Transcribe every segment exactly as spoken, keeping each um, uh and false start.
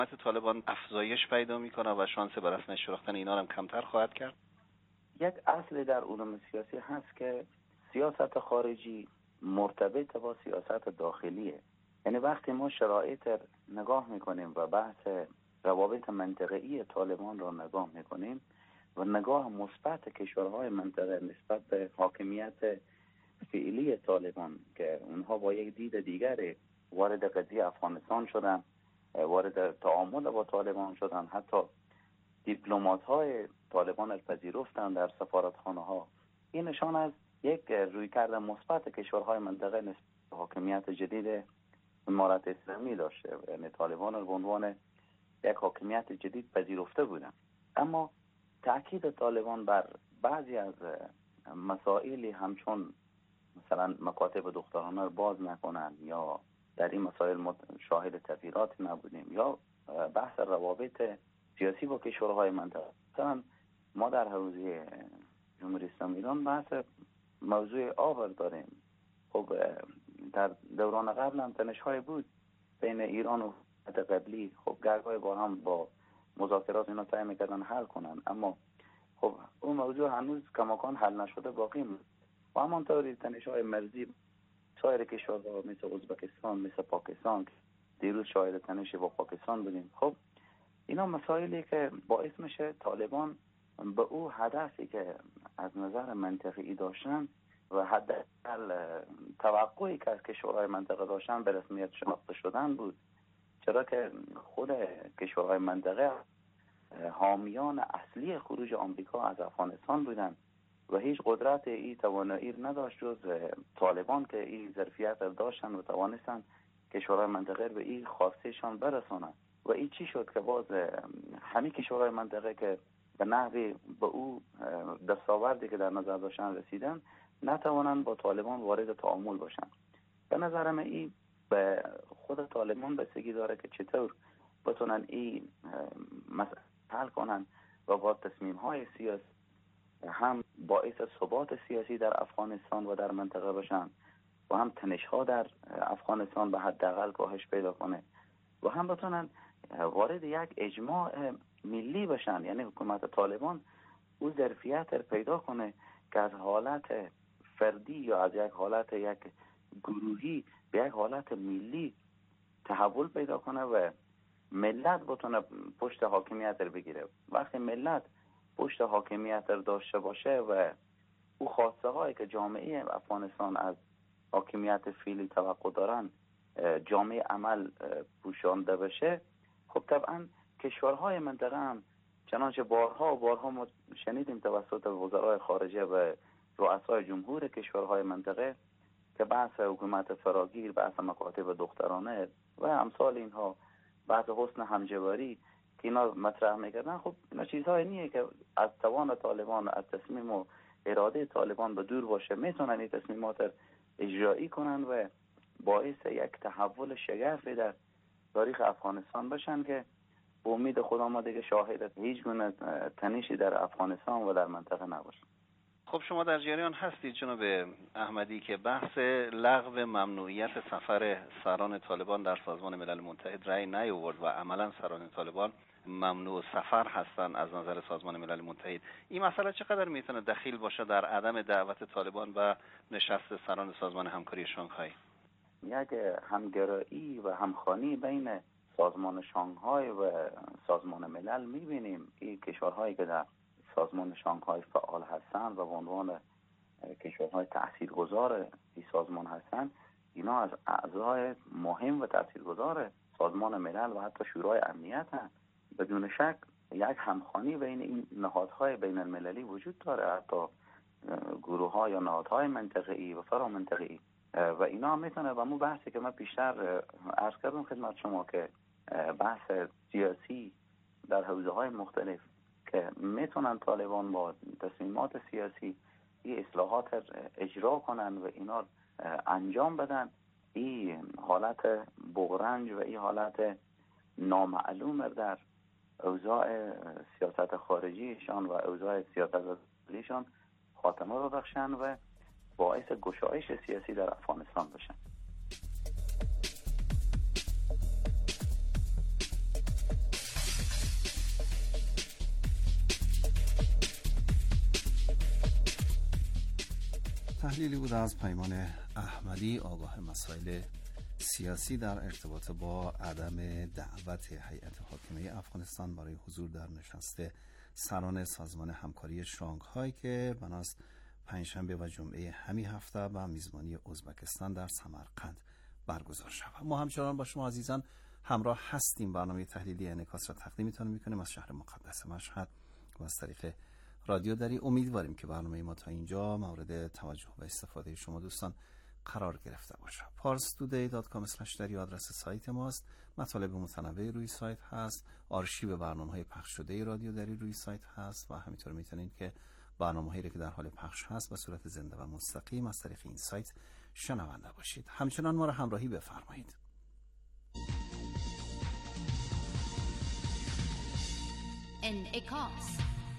طالبان افزایش پیدا میکنه و شانس بر رسمیت شناختن اینا هم کمتر خواهد کرد؟ یک اصل در علوم سیاسی هست که سیاست خارجی مرتبط با سیاست داخلیه. یعنی وقتی ما شرایط نگاه میکنیم و بحث روابط منطقه‌ای طالبان را نگاه میکنیم و نگاه مثبت کشورهای منطقه نسبت به حاکمیت فعلی طالبان که اونها با یک دید دیگری وارد قضیه افغانستان شدن، وارد تعامل با طالبان شدن، حتی دیپلمات های طالبان پذیرفتن در سفارتخانه ها. این نشان از یک رویکرد مثبت کشورهای منطقه نسبت به حاکمیت جدید امارت اسلامی داشته. یعنی طالبان به عنوان یک حاکمیت جدید پذیرفته بودن. اما تاکید طالبان بر بعضی از مسائلی همچون مثلا مکاتب دخترانه رو باز نکنن یا در این مسائل شاهد تغییرات نبودیم یا بحث روابط سیاسی با کشورهای منطقه. مثلا ما در حوزه جمهوری اسلامی ایران بحث موضوع آب داریم. خب در دوران قبل هم تنش‌های بود بین ایران و قبلی. خب گرگای با هم با مذاکرات اینا سعی می‌کردن حل کنن، اما خب اون موضوع هنوز کماکان حل نشده باقی موند. و همانطوری تنش‌های مرزی سایر کشورها مثل ازبکستان، مثل پاکستان، دیروز شاهد تنش با پاکستان بودیم. خب اینا مسائلی که باعث میشه طالبان به او هدفی که از نظر منطقی داشتن و حداقل توقعی که از کشورهای منطقه داشتن به رسمیت شناخته شدن بود، چرا که خود کشورهای منطقه حامیان اصلی خروج آمریکا از افغانستان بودن و هیچ قدرت ای توانایی نداشت جز طالبان که این ظرفیت داشتن و توانستن کشورهای منطقه به این خواستشان برسانند. و این چی شد که باز همین کشورهای منطقه که به نحوی به او دستاوردی که در نظر داشتن رسیدن نتوانند با طالبان وارد تعامل باشن. به نظر من این به خود طالبان بستگی داره که چطور بتونن این مسئله حل کنن و با تصمیم های سیاسی هم باعث ثبات سیاسی در افغانستان و در منطقه باشن و هم تنش ها در افغانستان به حداقل کاهش پیدا کنه و هم بتونن وارد یک اجماع ملی بشن. یعنی حکومت طالبان او ظرفیت پیدا کنه که از حالت فردی یا از یک حالت یک گروهی به یک حالت ملی تحول پیدا کنه و ملت بتونه پشت حاکمیت رو بگیره. وقتی ملت پشت حاکمیت رو داشته باشه و او خواسته هایی که جامعه افغانستان از حاکمیت فعلی توقع دارن جامعه عمل پوشانده بشه، خب طبعا کشورهای منطقه هم چنانچه بارها و بارها ما شنیدیم توسط وزرای خارجه و رؤسای جمهور کشورهای منطقه که بحث حکومت فراگیر، بحث مکاتب دخترانه و امثال اینها، بحث حسن همجواری که اینا مطرح میکردن. خب اینا چیزهای نیه که از توان طالبان، از تصمیم و اراده طالبان به دور باشه میتونن این تصمیمات اجرایی کنن و باعث یک تحول شگرفی در تاریخ افغانستان بشن که به امید خدا ما دیگه شاهد هیچ گونه تنشی در افغانستان و در منطقه نباشه. خب شما در جریان هستید جناب احمدی که بحث لغو ممنوعیت سفر سران طالبان در سازمان ملل متحد رأی نیاورد و عملا سران طالبان ممنوع سفر هستند از نظر سازمان ملل متحد. این مسئله چقدر میتونه دخیل باشه در عدم دعوت طالبان و نشست سران سازمان همکاری شانگهای؟ یک همگرایی و همخوانی بین سازمان شانگهای و سازمان ملل میبینیم. این کشورهایی که در سازمان شانگهای فعال هستند و به عنوان کشورهای تاثیرگذار این سازمان هستند، اینا از اعضای مهم و تاثیرگذار سازمان ملل و حتی شورای امنیت هستند. بدون شک یک همخوانی بین این نهادهای بین المللی وجود داره، حتی گروه ها یا نهادهای منطقه‌ای و فرامنطقه‌ای و اینا میتونه و مو بحثی که من پیشتر عرض کردم خدمت شما که بحث سیاسی در حوزه های مختلف که میتونن طالبان با تصمیمات سیاسی این اصلاحات اجرا کنن و اینا انجام بدن، این حالت بغرنج و این حالت نامعلوم در اوضاع سیاست خارجیشان و اوضاع سیاست داخلیشان خاتمه رو بخشن و باعث گشایش سیاسی در افغانستان بشن. تحلیلی بود از پیمان احمدی، آگاه مسائل سیاسی در ارتباط با عدم دعوت هیئت حاکمه افغانستان برای حضور در نشست سران سازمان همکاری شانگهای که بناست پنجشنبه و جمعه همین هفته با میزبانی ازبکستان در سمرقند برگزار شود. ما همچنان با شما عزیزان همراه هستیم. برنامه تحلیلی انعکاس را تقدیمتان میکنیم از شهر مقدس مشهد و از طریق رادیو دری. امیدواریم که برنامه ما تا اینجا مورد توجه و استفاده شما دوستان قرار گرفته باشد. پارس تودی دات کام اسلش دری آدرس سایت ماست. مطالب متنوع روی سایت هست. آرشیو برنامه‌های پخش شده رادیو دری روی سایت هست و همینطور میتونید که برنامه‌هایی که در حال پخش هست به صورت زنده و مستقیم از طریق این سایت شنونده باشید. همچنان ما را همراهی بفرمایید. انعکاس.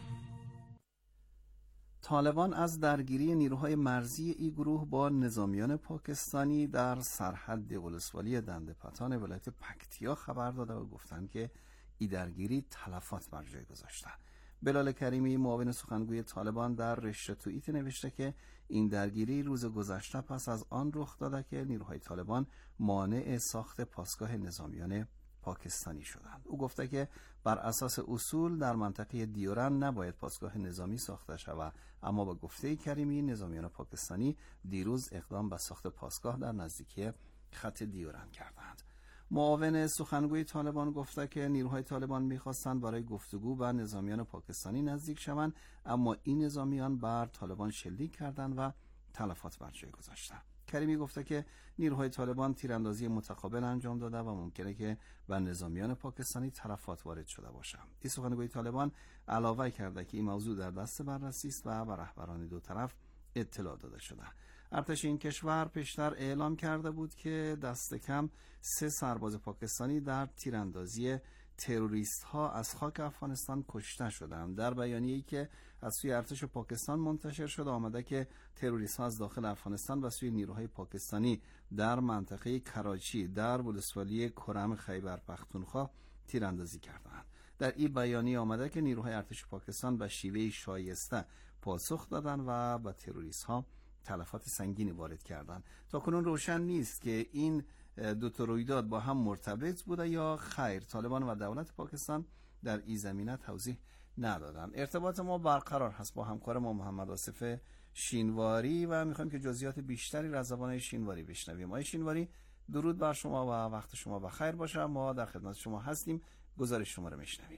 طالبان از درگیری نیروهای مرزی این گروه با نظامیان پاکستانی در سرحد ولسوالی دندپتان ولایت پکتیا خبر داده و گفتند که این درگیری تلفات بر جای گذاشته. بلال کریمی معاون سخنگوی طالبان در رشته توییت نوشته که این درگیری روز گذشته پس از آن رخ داده که نیروهای طالبان مانع ساخت پاسگاه نظامیان پاکستانی شدند. او گفته که بر اساس اصول در منطقه دیورن نباید پاسگاه نظامی ساخته شود، اما با گفته کریمی نظامیان پاکستانی دیروز اقدام به ساخت پاسگاه در نزدیکی خط دیورن کردند. معاون سخنگوی طالبان گفته که نیروهای طالبان می‌خواستند برای گفتگو با نظامیان پاکستانی نزدیک شوند، اما این نظامیان بر طالبان شلیک کردند و تلفات بر جای گذاشتند. کریمی گفته که نیروهای طالبان تیراندازی متقابل انجام داده و ممکنه که به نظامیان پاکستانی تلفات وارد شده باشد. این سخنگوی طالبان علاوه کرده که این موضوع در دست بررسی است و به رهبران دو طرف اطلاع داده شده. ارتش این کشور پیشتر اعلام کرده بود که دست کم سه سرباز پاکستانی در تیراندازی تروریست ها از خاک افغانستان کشته شدند. در بیانیه‌ای که از سوی ارتش پاکستان منتشر شده آمده که تروریست ها از داخل افغانستان به سوی نیروهای پاکستانی در منطقه کراچی در ولسوالی کرم خیبر پختونخوا تیراندازی کردند. در این بیانیه آمده که نیروهای ارتش پاکستان به شیوه شایسته پاسخ دادند و به تروریست ها تلفات سنگینی وارد کردند. تا کنون روشن نیست که این دو تا رویداد با هم مرتبط بوده یا خیر. طالبان و دولت پاکستان در این زمینه توضیح ندادند. ارتباط ما برقرار هست با همکار ما محمد آصف شینواری و میخوایم که جزئیات بیشتری را از زبان شینواری بشنویم. آقای شینواری درود بر شما و وقت شما بخیر باشه. ما در خدمت شما هستیم. گزارش شما را میشنویم.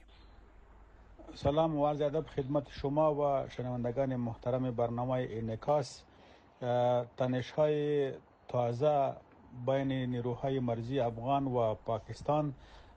سلام و عرض ادب خدمت شما و شنوندگان محترم برنامه انعکاس. تنش‌های تازه بین نیروهای مرزی افغان و پاکستان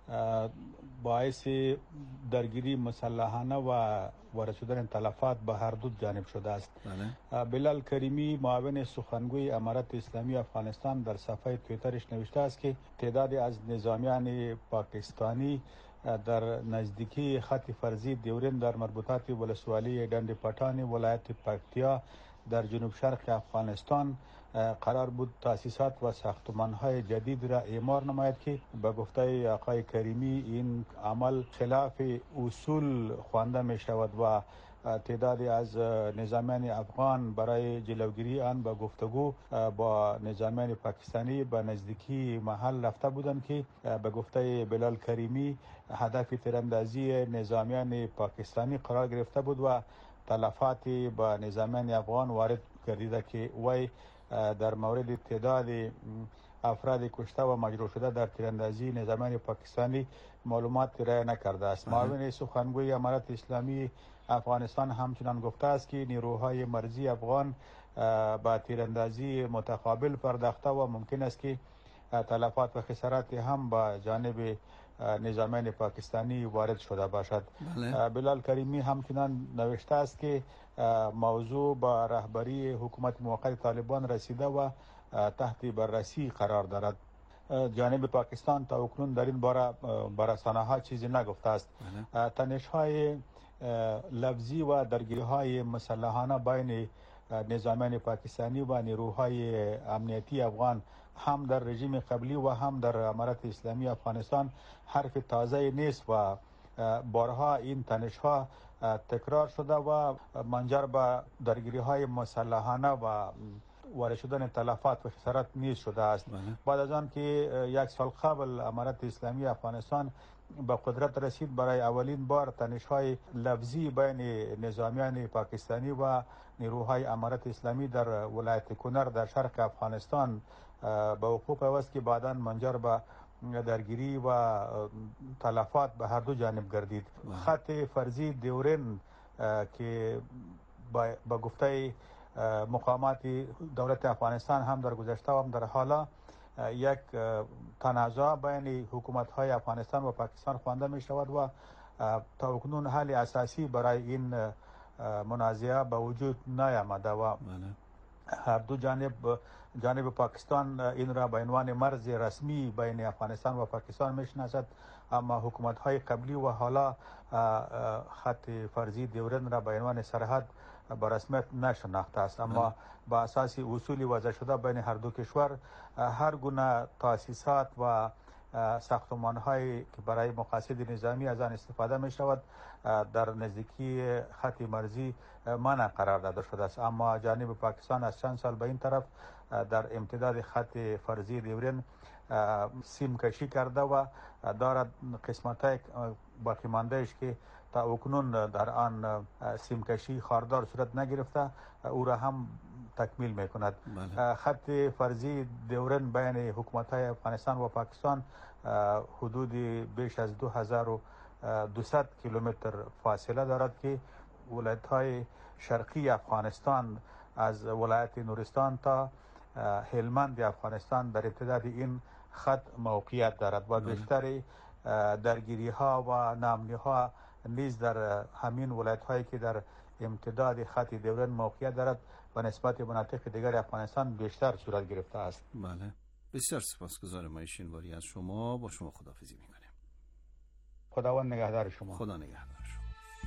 باعث درگیری مسلحانه و وارد شدن تلفات به هر دو جانب شده است. بله. بلال کریمی معاون سخنگوی امارت اسلامی افغانستان در صفحه توییترش نوشته است که تعدادی از نظامیان پاکستانی در نزدیکی خط فرضی دیورن در مربوطات ولسوالی دندپتان ولایت پکتیا در جنوب شرق افغانستان قرار بود تاسیسات و ساختمان‌های جدید را اعمار نماید که به گفته آقای کریمی این عمل خلاف اصول خوانده می شود و تعدادی از نظامیان افغان برای جلوگیری آن به گفتگو با نظامیان پاکستانی به نزدیکی محل رفته بودند که به گفته بلال کریمی هدف تیراندازی نظامیان پاکستانی قرار گرفته بود و تلفات به نظامیان افغان وارد گردیده که وی در مورد تعداد افراد کشته و مجروح شده در تیراندازی نظامیان پاکستانی معلومات ارائه نکرده است. معاون سخنگوی امارت اسلامی افغانستان همچنان گفته است که نیروهای مرزی افغان با تیراندازی متقابل پرداخته و ممکن است که تلفات و خسارات هم با جانب نظامیان پاکستانی وارد شده باشد. بله. بلال کریمی همچنان نوشته است که موضوع با رهبری حکومت موقت طالبان رسیده و تحت بررسی قرار دارد. جانب پاکستان تا اکنون در این باره بر رسانه‌ها چیزی نگفته است. بله. تنش‌های لفظی و درگیری‌های مسلحانه بین نظامیان پاکستانی و نیروهای امنیتی افغان هم در رژیم قبلی و هم در امارت اسلامی افغانستان حرف تازه نیست و بارها این تنش‌ها تکرار شده و منجر به درگیری‌های مسلحانه و وارد شدن تلفات و خسارات نیز شده است. بعد از آن که یک سال قبل امارت اسلامی افغانستان به قدرت رسید، برای اولین بار تنش‌های لفظی بین نظامیان پاکستانی و نیروهای امارت اسلامی در ولایت کنر در شرق افغانستان به وقوع پیوست که بعداً منجر به درگیری و تلفات به هر دو جانب گردید. خط فرضی دیورن که با گفته مقامات دولت افغانستان هم در گذشته و هم در حالا یک تنازع بین حکومت‌های افغانستان و پاکستان خوانده می شود و تا اکنون حل اساسی برای این منازعه به وجود نیامده و هر دو جانب جانب پاکستان این را به عنوان مرز رسمی بین افغانستان و پاکستان میشناسد، اما حکومت‌های قبلی و حالا خط فرضی دیورن را به عنوان سرحد به رسمیت نشناخته است. اما با اساس اصول وضع شده بین هر دو کشور هر گونه تاسیسات و ساختمان‌هایی که برای مقاصد نظامی از آن استفاده می شود در نزدیکی خط مرزی منع قرار داده شده است. اما جانب پاکستان از چند سال به این طرف در امتداد خط فرضی دیورن سیم کشی کرده و دارد قسمت‌های باقی ماندهش که تا اکنون در آن سیم کشی خاردار صورت نگرفته او را هم تکمیل میکند. خط فرضی دیورن بین حکومت‌های افغانستان و پاکستان حدود بیش از دو هزار و دویست کیلومتر فاصله دارد که ولایت‌های شرقی افغانستان از ولایت نورستان تا هلمند افغانستان در امتداد این خط موقعیت دارد و بیشتر درگیری ها و ناامنی ها نیز در همین ولایت هایی که در امتداد خط دیورن موقعیت دارد و نسبت مناطق دیگر افغانستان بیشتر صورت گرفته است. بله، بسیار سپاسگزارم آقای شینواری از شما. با شما خداحافظی میکنیم. خداوند نگهدار شما. خدا نگهدار شما.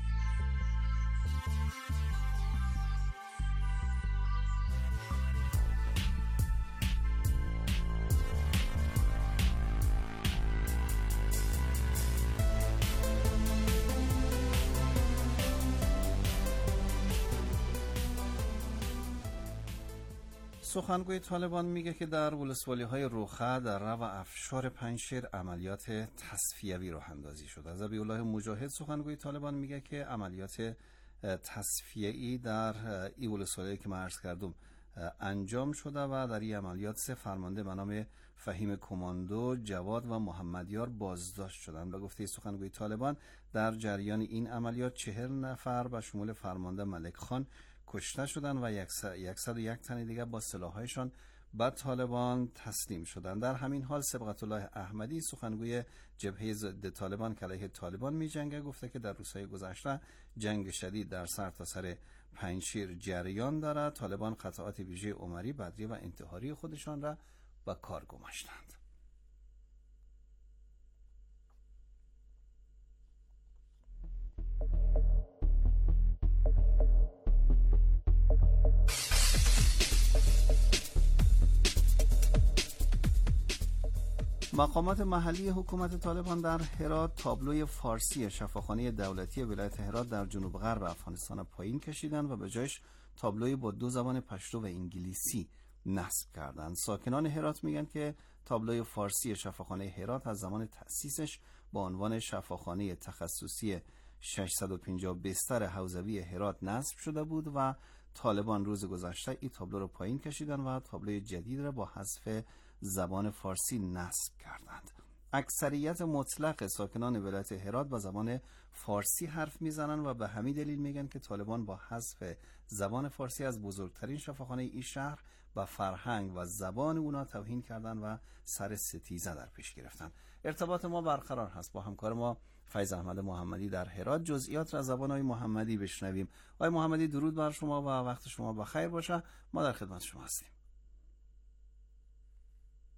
سخنگوی طالبان میگه که در ولسوالی‌های روخه، دره و افشار پنجشیر عملیات تصفیوی راه اندازی شده. از ذبیح الله مجاهد سخنگوی طالبان میگه که عملیات تصفیه‌ای در این ولسوالی‌هایی که من عرض کردم انجام شده و در این عملیات سه فرمانده به نام فهیم کماندو، جواد و محمدیار بازداشت شدند. به گفته سخنگوی طالبان در جریان این عملیات چهل نفر به شمول فرمانده ملک خان کشته شدند و صد و یک تن دیگر با سلاح‌هایشان به طالبان تسلیم شدند. در همین حال صبغت الله احمدی سخنگوی جبهه ضد طالبان که علیه طالبان می‌جنگه گفته که در روزهای گذشته جنگ شدید در سرتاسر پنجشیر جریان دارد. طالبان قطعات ویژه عمری، بدری و انتحاری خودشان را به کار گماشتند. مقامات محلی حکومت طالبان در هرات تابلوی فارسی شفاخانه دولتی ولایت هرات در جنوب غرب افغانستان پایین کشیدند و به جایش تابلوی با دو زبان پشتو و انگلیسی نصب کردند. ساکنان هرات میگن که تابلوی فارسی شفاخانه هرات از زمان تأسیسش با عنوان شفاخانه تخصصی ششصد و پنجاه بستر حوزوی هرات نصب شده بود و طالبان روز گذشته این تابلو رو پایین کشیدند و تابلوی جدید را با حذف زبان فارسی نصب کردند. اکثریت مطلق ساکنان ولایت هرات با زبان فارسی حرف میزنند و به همین دلیل میگن که طالبان با حذف زبان فارسی از بزرگترین شفاخانه این شهر و فرهنگ و زبان اونا توهین کردند و سر ستیزه در پیش گرفتند. ارتباط ما برقرار هست با همکار ما فیض احمد محمدی در هرات. جزئیات را زبان آقای محمدی بشنویم. آقای محمدی درود بر شما و وقت شما بخیر باشه. ما در خدمت شما هستیم.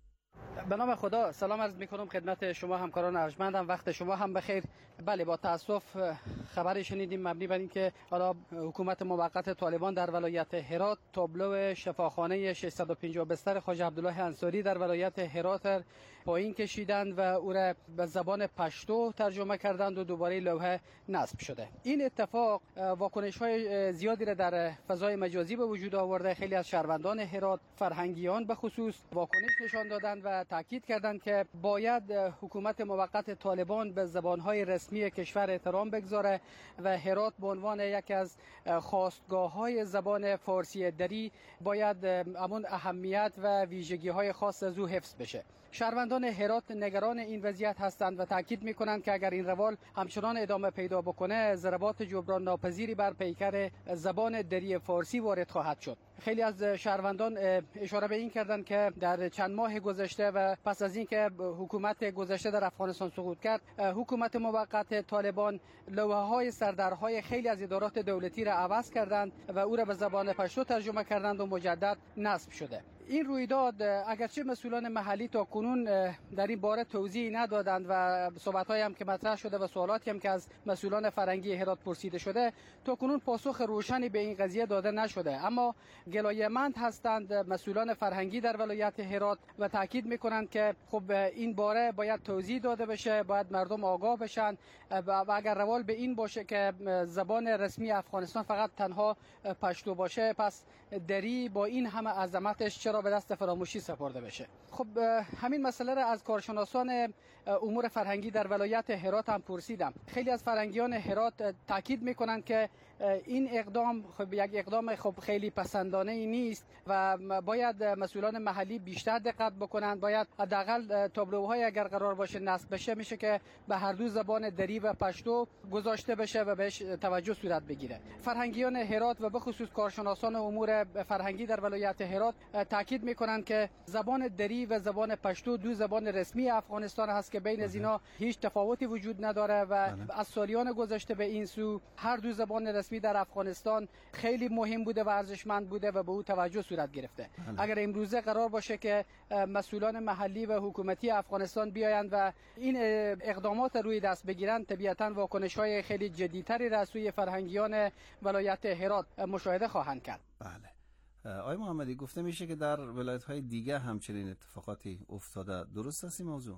به نام خدا سلام عرض میکنم خدمت شما همکاران ارجمندم. وقت شما هم بخیر. بله، با تاسف خبری شنیدیم مبنی بر اینکه حالا حکومت موقت طالبان در ولایت هرات تابلو شفاخانه ششصد و پنجاه بستر خواجه عبدالله انصاری در ولایت هرات پایین کشیدند و او را به زبان پشتو ترجمه کردند و دوباره لوحه نصب شده. این اتفاق واکنش های زیادی را در فضای مجازی به وجود آورده. خیلی از شهروندان هرات، فرهنگیان به خصوص، واکنش نشان دادند و تاکید کردند که باید حکومت موقت طالبان به زبانهای رسمی کشور احترام بگذاره و هرات به عنوان یکی از خاستگاه‌های زبان فارسی دری باید همون اهمیت و ویژگی‌های خاص از او حفظ بشه. شهروندان هرات نگران این وضعیت هستند و تاکید می‌کنند که اگر این روال همچنان ادامه پیدا بکنه، ضربات جبران ناپذیری بر پیکر زبان دری فارسی وارد خواهد شد. خیلی از شهروندان اشاره به این کردند که در چند ماه گذشته و پس از اینکه حکومت گذشته در افغانستان سقوط کرد، حکومت موقت طالبان لوحه‌های سردرهای خیلی از ادارات دولتی را عوض کردند و او را به زبان پشتو ترجمه کردند و مجدد نصب شده. این رویداد اگرچه مسئولان محلی تا کنون در این باره توضیحی ندادند و صحبت‌هایی هم که مطرح شده و سوالاتی هم که از مسئولان فرهنگی هرات پرسیده شده، تا کنون پاسخ روشنی به این قضیه داده نشده. اما گلایه‌مند هستند مسئولان فرهنگی در ولایت هرات و تاکید می‌کنند که خب این باره باید توضیح داده بشه، باید مردم آگاه بشن و اگر روال به این باشه که زبان رسمی افغانستان فقط تنها پشتو باشه، پس دری با این همه عظمتش چرا به دست فراموشی سپرده بشه؟ خب همین مسئله را از کارشناسان امور فرهنگی در ولایت هرات هم پرسیدم. خیلی از فرهنگیان هرات تاکید میکنند که این اقدام خب یک اقدام خب خیلی پسندانه ای نیست و باید مسئولان محلی بیشتر دقت بکنند. باید حداقل تابلوهای اگر قرار باشه نصب بشه، میشه که به هر دو زبان دری و پشتو گذاشته بشه و بهش توجه صورت بگیره. فرهنگیان هرات و به خصوص کارشناسان امور فرهنگی در ولایت هرات تاکید میکنند که زبان دری و زبان پشتو دو زبان رسمی افغانستان هست که بین از اینا هیچ تفاوتی وجود نداره و از سالیان گذشته به این سو هر دو زبان رسمی در افغانستان خیلی مهم بوده و ارزشمند بوده و به او توجه صورت گرفته. اگر امروزه قرار باشه که مسئولان محلی و حکومتی افغانستان بیایند و این اقدامات روی دست بگیرند، طبیعتاً واکنش‌های خیلی جدی‌تری را از سوی فرهنگیان ولایت هرات مشاهده خواهند کرد. بله. آقای محمدی، گفته میشه که در ولایت‌های دیگه همچنین اتفاقاتی افتاده. درست است این موضوع؟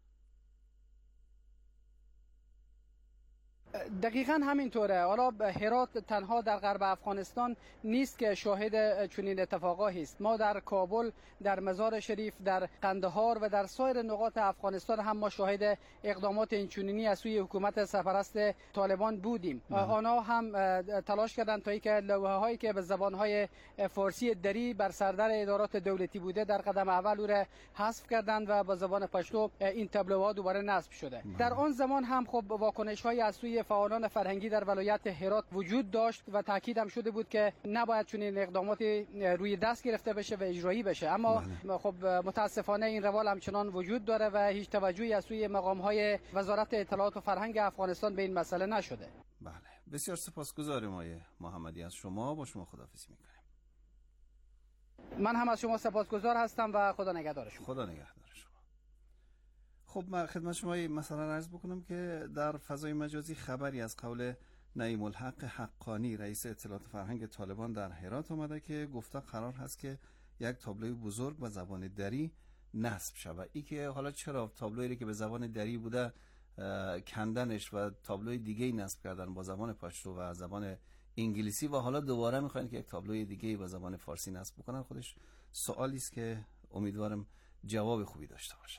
دقیقاً همینطوره. حالا هرات تنها در غرب افغانستان نیست که شاهد چنین اتفاقاتی است. ما در کابل، در مزار شریف، در قندهار و در سایر نقاط افغانستان هم ما شاهد اقدامات اینچنینی از سوی حکومت سرپرست طالبان بودیم. آنها هم تلاش کردند تا اینکه لوحه‌هایی که به زبان‌های فارسی دری بر سردر ادارات دولتی بوده در قدم اول او را حذف کردند و با زبان پشتو این تابلوها دوباره نصب شده. در آن زمان هم خب واکنش‌های از سوی فعالان فرهنگی در ولایت هرات وجود داشت و تاکید هم شده بود که نباید چنین اقداماتی روی دست گرفته بشه و اجرایی بشه. اما بله. خب متاسفانه این روال همچنان وجود داره و هیچ توجهی از سوی مقام‌های وزارت اطلاعات و فرهنگ افغانستان به این مسئله نشده. بله، بسیار سپاسگزاریم آقای محمدی. از شما با شما خداحافظی می‌کنیم. من هم از شما سپاسگزار هستم و خدا نگهدار شما. خدا نگهدار شما. خب من خدمت شما مثلا عرض بکنم که در فضای مجازی خبری از قول نعیم الحق حقانی رئیس اطلاعات فرهنگ طالبان در هرات آمده که گفته قرار هست که یک تابلوی بزرگ به زبان دری نصب شود. این که حالا چرا تابلویی که به زبان دری بوده کندنش و تابلوی دیگه نصب کردن با زبان پشتو و زبان انگلیسی و حالا دوباره میخواین که یک تابلوی دیگه با زبان فارسی نصب بکنن، خودش سوالی است که امیدوارم جواب خوبی داشته باشه.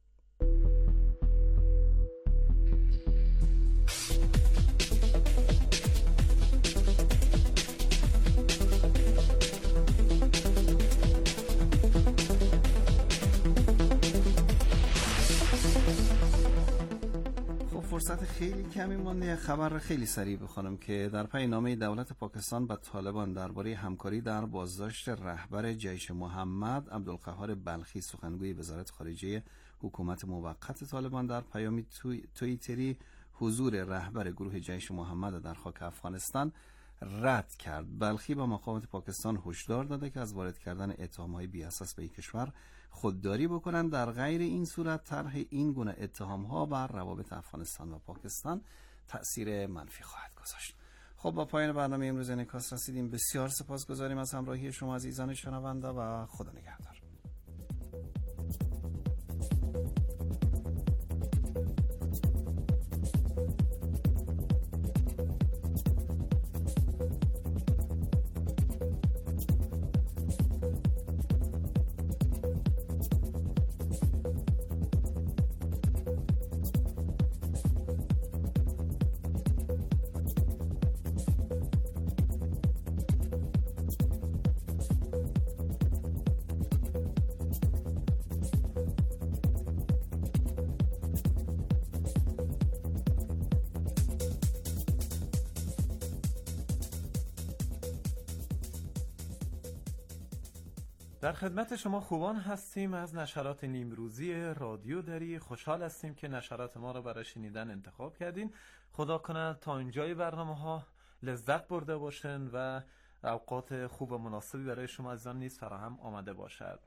فرصت خیلی کمی مونده. خبر خیلی سریع بخونم که در پی نامه دولت پاکستان به طالبان درباره همکاری در بازداشت رهبر جیش محمد عبدالقهار بلخی، سخنگوی وزارت خارجه حکومت موقت طالبان در پیامی توییتری حضور رهبر گروه جیش محمد در خاک افغانستان رد کرد. بلخی با مقامات پاکستان هشدار داده که از وارد کردن اتهام‌های بی‌اساس به این کشور خودداری بکنند. در غیر این صورت طرح این گونه اتهام‌ها بر روابط افغانستان و پاکستان تأثیر منفی خواهد گذاشت. خب با پایان برنامه امروز انعکاس رسیدیم. بسیار سپاسگزاریم از همراهی شما عزیزان شنونده و خدا نگهدار. در خدمت شما خوبان هستیم از نشرات نیمروزی رادیو دری. خوشحال هستیم که نشرات ما را برای شنیدن انتخاب کردین. خدا کنه تا اینجای برنامه ها لذت برده باشن و اوقات خوب و مناسبی برای شما عزیزان نیز فراهم آمده باشد.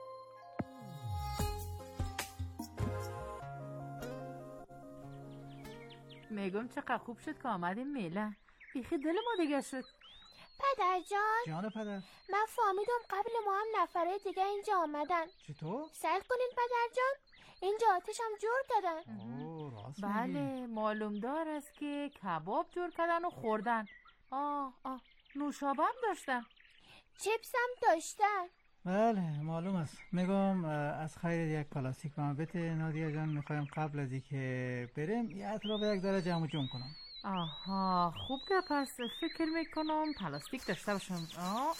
میگم چقدر خوب شد که آمدیم میلان. بیخی دل ما دیگه شد. پدر جان جان پدر، من فهمیدم قبل ما هم نفره دیگه اینجا آمدن. چطور؟ سر کنین پدر جان، اینجا آتش هم جور کردن. اوه راست بله میگی. معلوم دار است که کباب جور کردن و خوردن. آه آه نوشابه هم داشتن. چیپس هم داشتن. بله معلوم است. میگم از خیر یک پلاستیک به من بده نادیا جان. میخوایم قبل از اینکه بریم یه اطراف یک ذره جمع جمع کنم. آها خوب که پس فکر میکنم پلاستیک داشته باشم. آه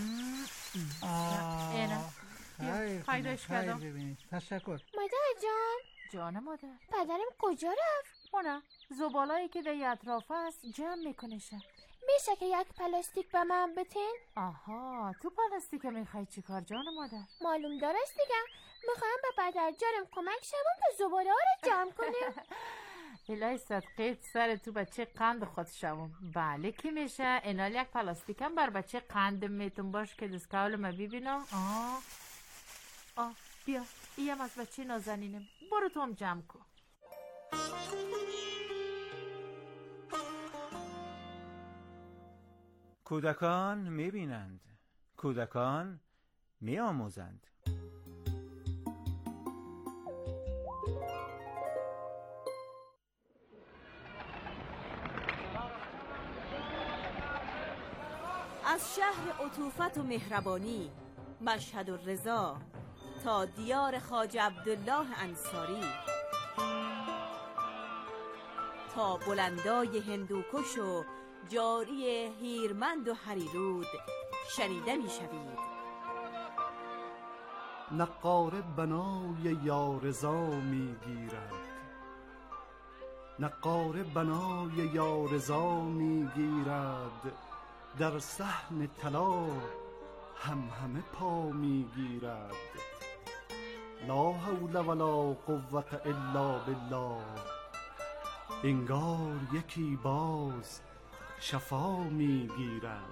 آه اینه خیر پیداش خیر کردم. ببینید. تشکر مادر جان، جان مادر، پدرم کجا رفت؟ اونه زبالایی که در اطراف است جمع میکنشه. میشه که یک پلاستیک به من بتین؟ آها تو پلاستیک میخوای چی کار جان مادر؟ معلوم دار است دیگه. میخوایم به پدر جانم کمک شوم تا زباله ها رو جمع کنیم. الهی صدقیت سر تو بچه قند خود شوم. بله که میشه. اینال یک پلاستیکم بر بچه قند میتون باش که دستکاول ما ببینم. آه آه بیا ایم از بچه نازنینم. برو تو هم جمع کن. کودکان میبینند، کودکان میآموزند. از شهر عطوفت و مهربانی مشهد و رضا تا دیار خواجه عبدالله انصاری، تا بلندای هندوکش و جاری هیرمند و هریرود شنیده می شوید. نقاره بنای یارضا می گیرد، نقاره بنای یارضا می گیرد، در صحن طلا هم همه پا می گیرد. لا حول ولا قوة الا بالله، انگار یکی باز شفا می گیرد،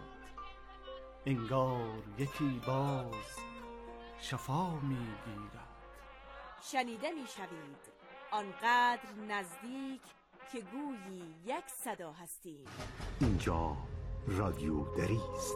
انگار یکی باز شفا می گیرد. شنیده می شوید آنقدر نزدیک که گویی یک صدا هستید. اینجا رادیو دری است.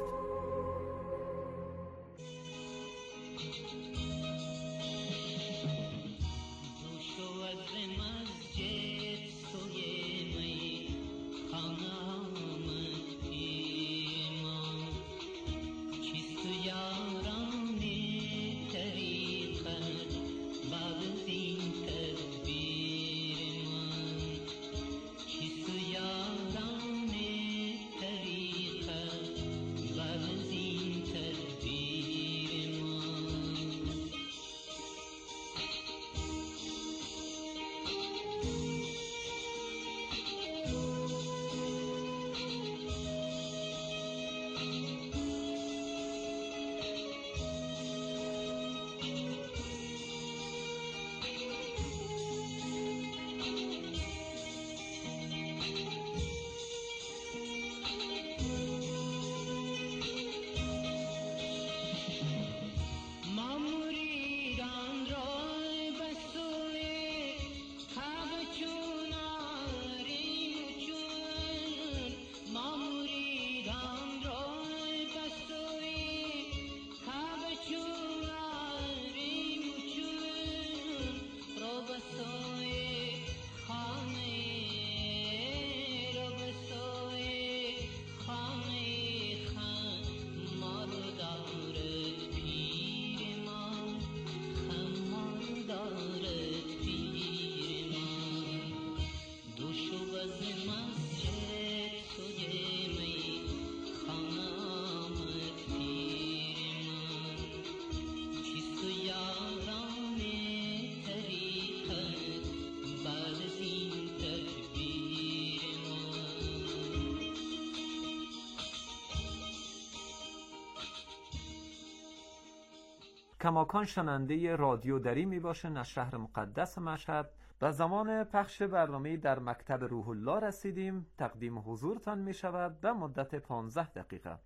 کماکان شننده رادیو دری می باشین از شهر مقدس مشهد. و زمان پخش برنامه در مکتب روح الله رسیدیم. تقدیم حضورتان می شود به مدت پانزده دقیقه.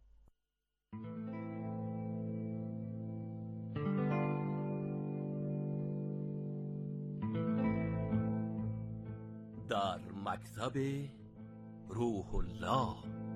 در مکتب روح الله.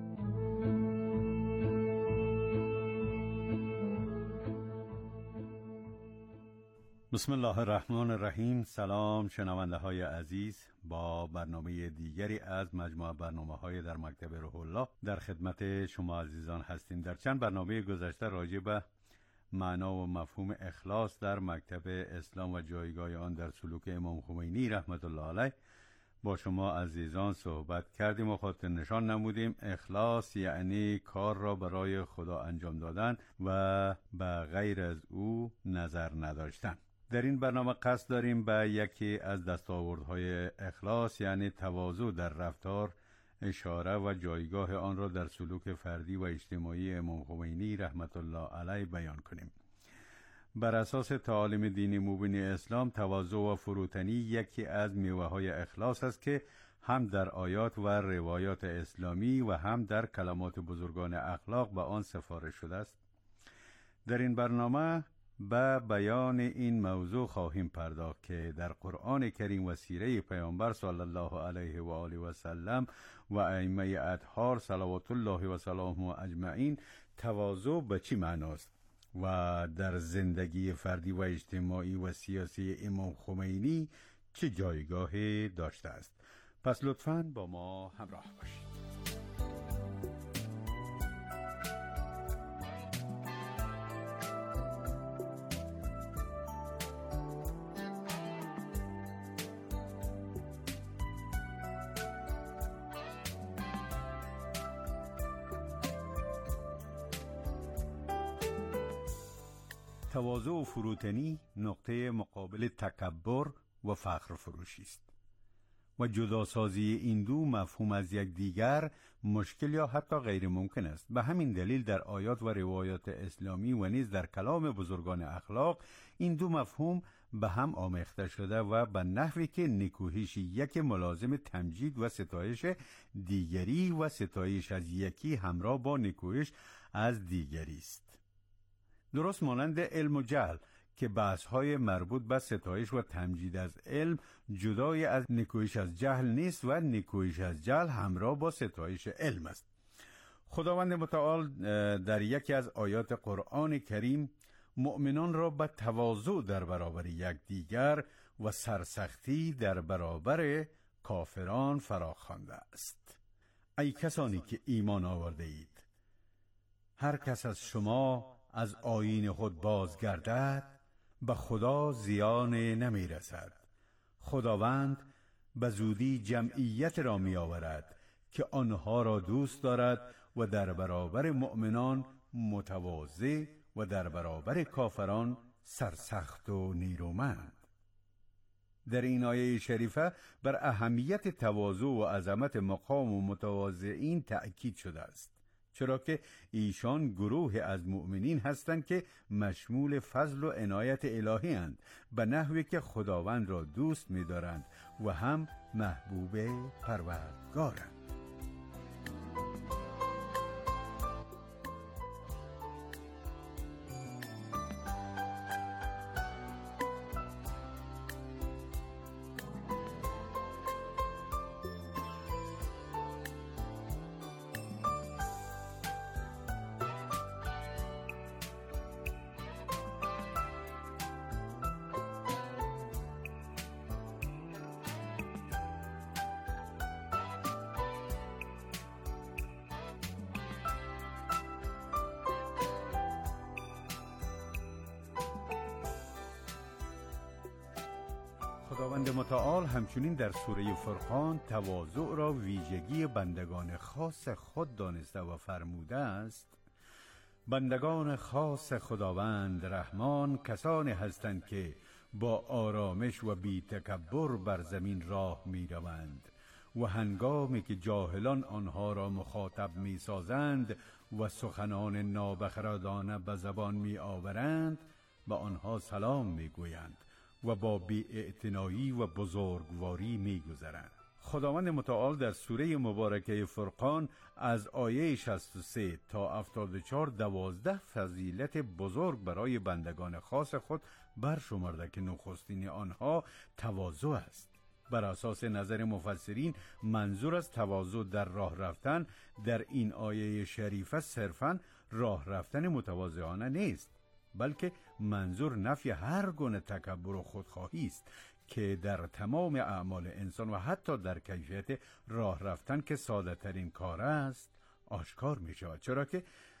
بسم الله الرحمن الرحیم. سلام شنونده های عزیز، با برنامه دیگری از مجموعه برنامه های در مکتب روح الله در خدمت شما عزیزان هستیم. در چند برنامه گذشته راجع به معنا و مفهوم اخلاص در مکتب اسلام و جایگاه آن در سلوک امام خمینی رحمت الله علیه با شما عزیزان صحبت کردیم و خاطر نشان نمودیم. اخلاص یعنی کار را برای خدا انجام دادن و به غیر از او نظر نداشتن. در این برنامه قصد داریم به یکی از دستاوردهای اخلاص یعنی تواضع در رفتار اشاره و جایگاه آن را در سلوک فردی و اجتماعی امام خمینی رحمت الله علیه بیان کنیم. بر اساس تعالیم دینی مبین اسلام، تواضع و فروتنی یکی از میوه‌های اخلاص است که هم در آیات و روایات اسلامی و هم در کلمات بزرگان اخلاق به آن سفارش شده است. در این برنامه به بیان این موضوع خواهیم پرداخت که در قرآن کریم و سیره پیامبر صلی الله علیه و آله و سلم و ائمه اطهار صلوات الله و سلامه اجمعین تواضع به چی معناست و در زندگی فردی و اجتماعی و سیاسی امام خمینی چه جایگاهی داشته است. پس لطفاً با ما همراه باشید. تواضع و فروتنی نقطه مقابل تکبر و فخر فروشی است و جداسازی این دو مفهوم از یک دیگر مشکل یا حتی غیر ممکن است. به همین دلیل در آیات و روایات اسلامی و نیز در کلام بزرگان اخلاق این دو مفهوم به هم آمیخته شده و به نحوی که نیکوهیش یک ملازم تمجید و ستایش دیگری و ستایش از یکی همراه با نیکوهیش از دیگری است. درست مانند علم و جهل که بحث‌های مربوط به ستایش و تمجید از علم جدای از نیکویش از جهل نیست و نیکویش از جهل همراه با ستایش علم است. خداوند متعال در یکی از آیات قرآن کریم مؤمنان را به تواضع در برابر یکدیگر و سرسختی در برابر کافران فراخوانده است. ای کسانی که ایمان آورده اید، هر کس از شما از آیین خود بازگردد به خدا زیان نمی رسد. خداوند به زودی جمعیت را می آورد که آنها را دوست دارد و در برابر مؤمنان متواضع و در برابر کافران سرسخت و نیرومند. در این آیه شریفه بر اهمیت تواضع و عظمت مقام و متواضعین تأکید شده است، چرا که ایشان گروه از مؤمنین هستند که مشمول فضل و عنایت الهی اند، به نحوی که خداوند را دوست می دارند و هم محبوب پروردگارند. خداوند متعال همچنین در سوره فرقان تواضع را ویژگی بندگان خاص خود دانسته و فرموده است: بندگان خاص خداوند رحمان کسانی هستند که با آرامش و بی تکبر بر زمین راه می روند و هنگامی که جاهلان آنها را مخاطب می سازند و سخنان نابخردانه به زبان می آورند به آنها سلام می گویند و با بی‌اعتنایی و بزرگواری می گذرند. خداوند متعال در سوره مبارکه فرقان از آیه شصت و سه تا هفتاد و چهار دوازده فضیلت بزرگ برای بندگان خاص خود برشمرده که نخستین آنها تواضع است. بر اساس نظر مفسرین منظور از تواضع در راه رفتن در این آیه شریفه صرفاً راه رفتن متواضعانه نیست، بلکه منظور نفی هر گونه تکبر و خودخواهی است که در تمام اعمال انسان و حتی در کیفیت راه رفتن که ساده ترین کار است آشکار می شود، چرا که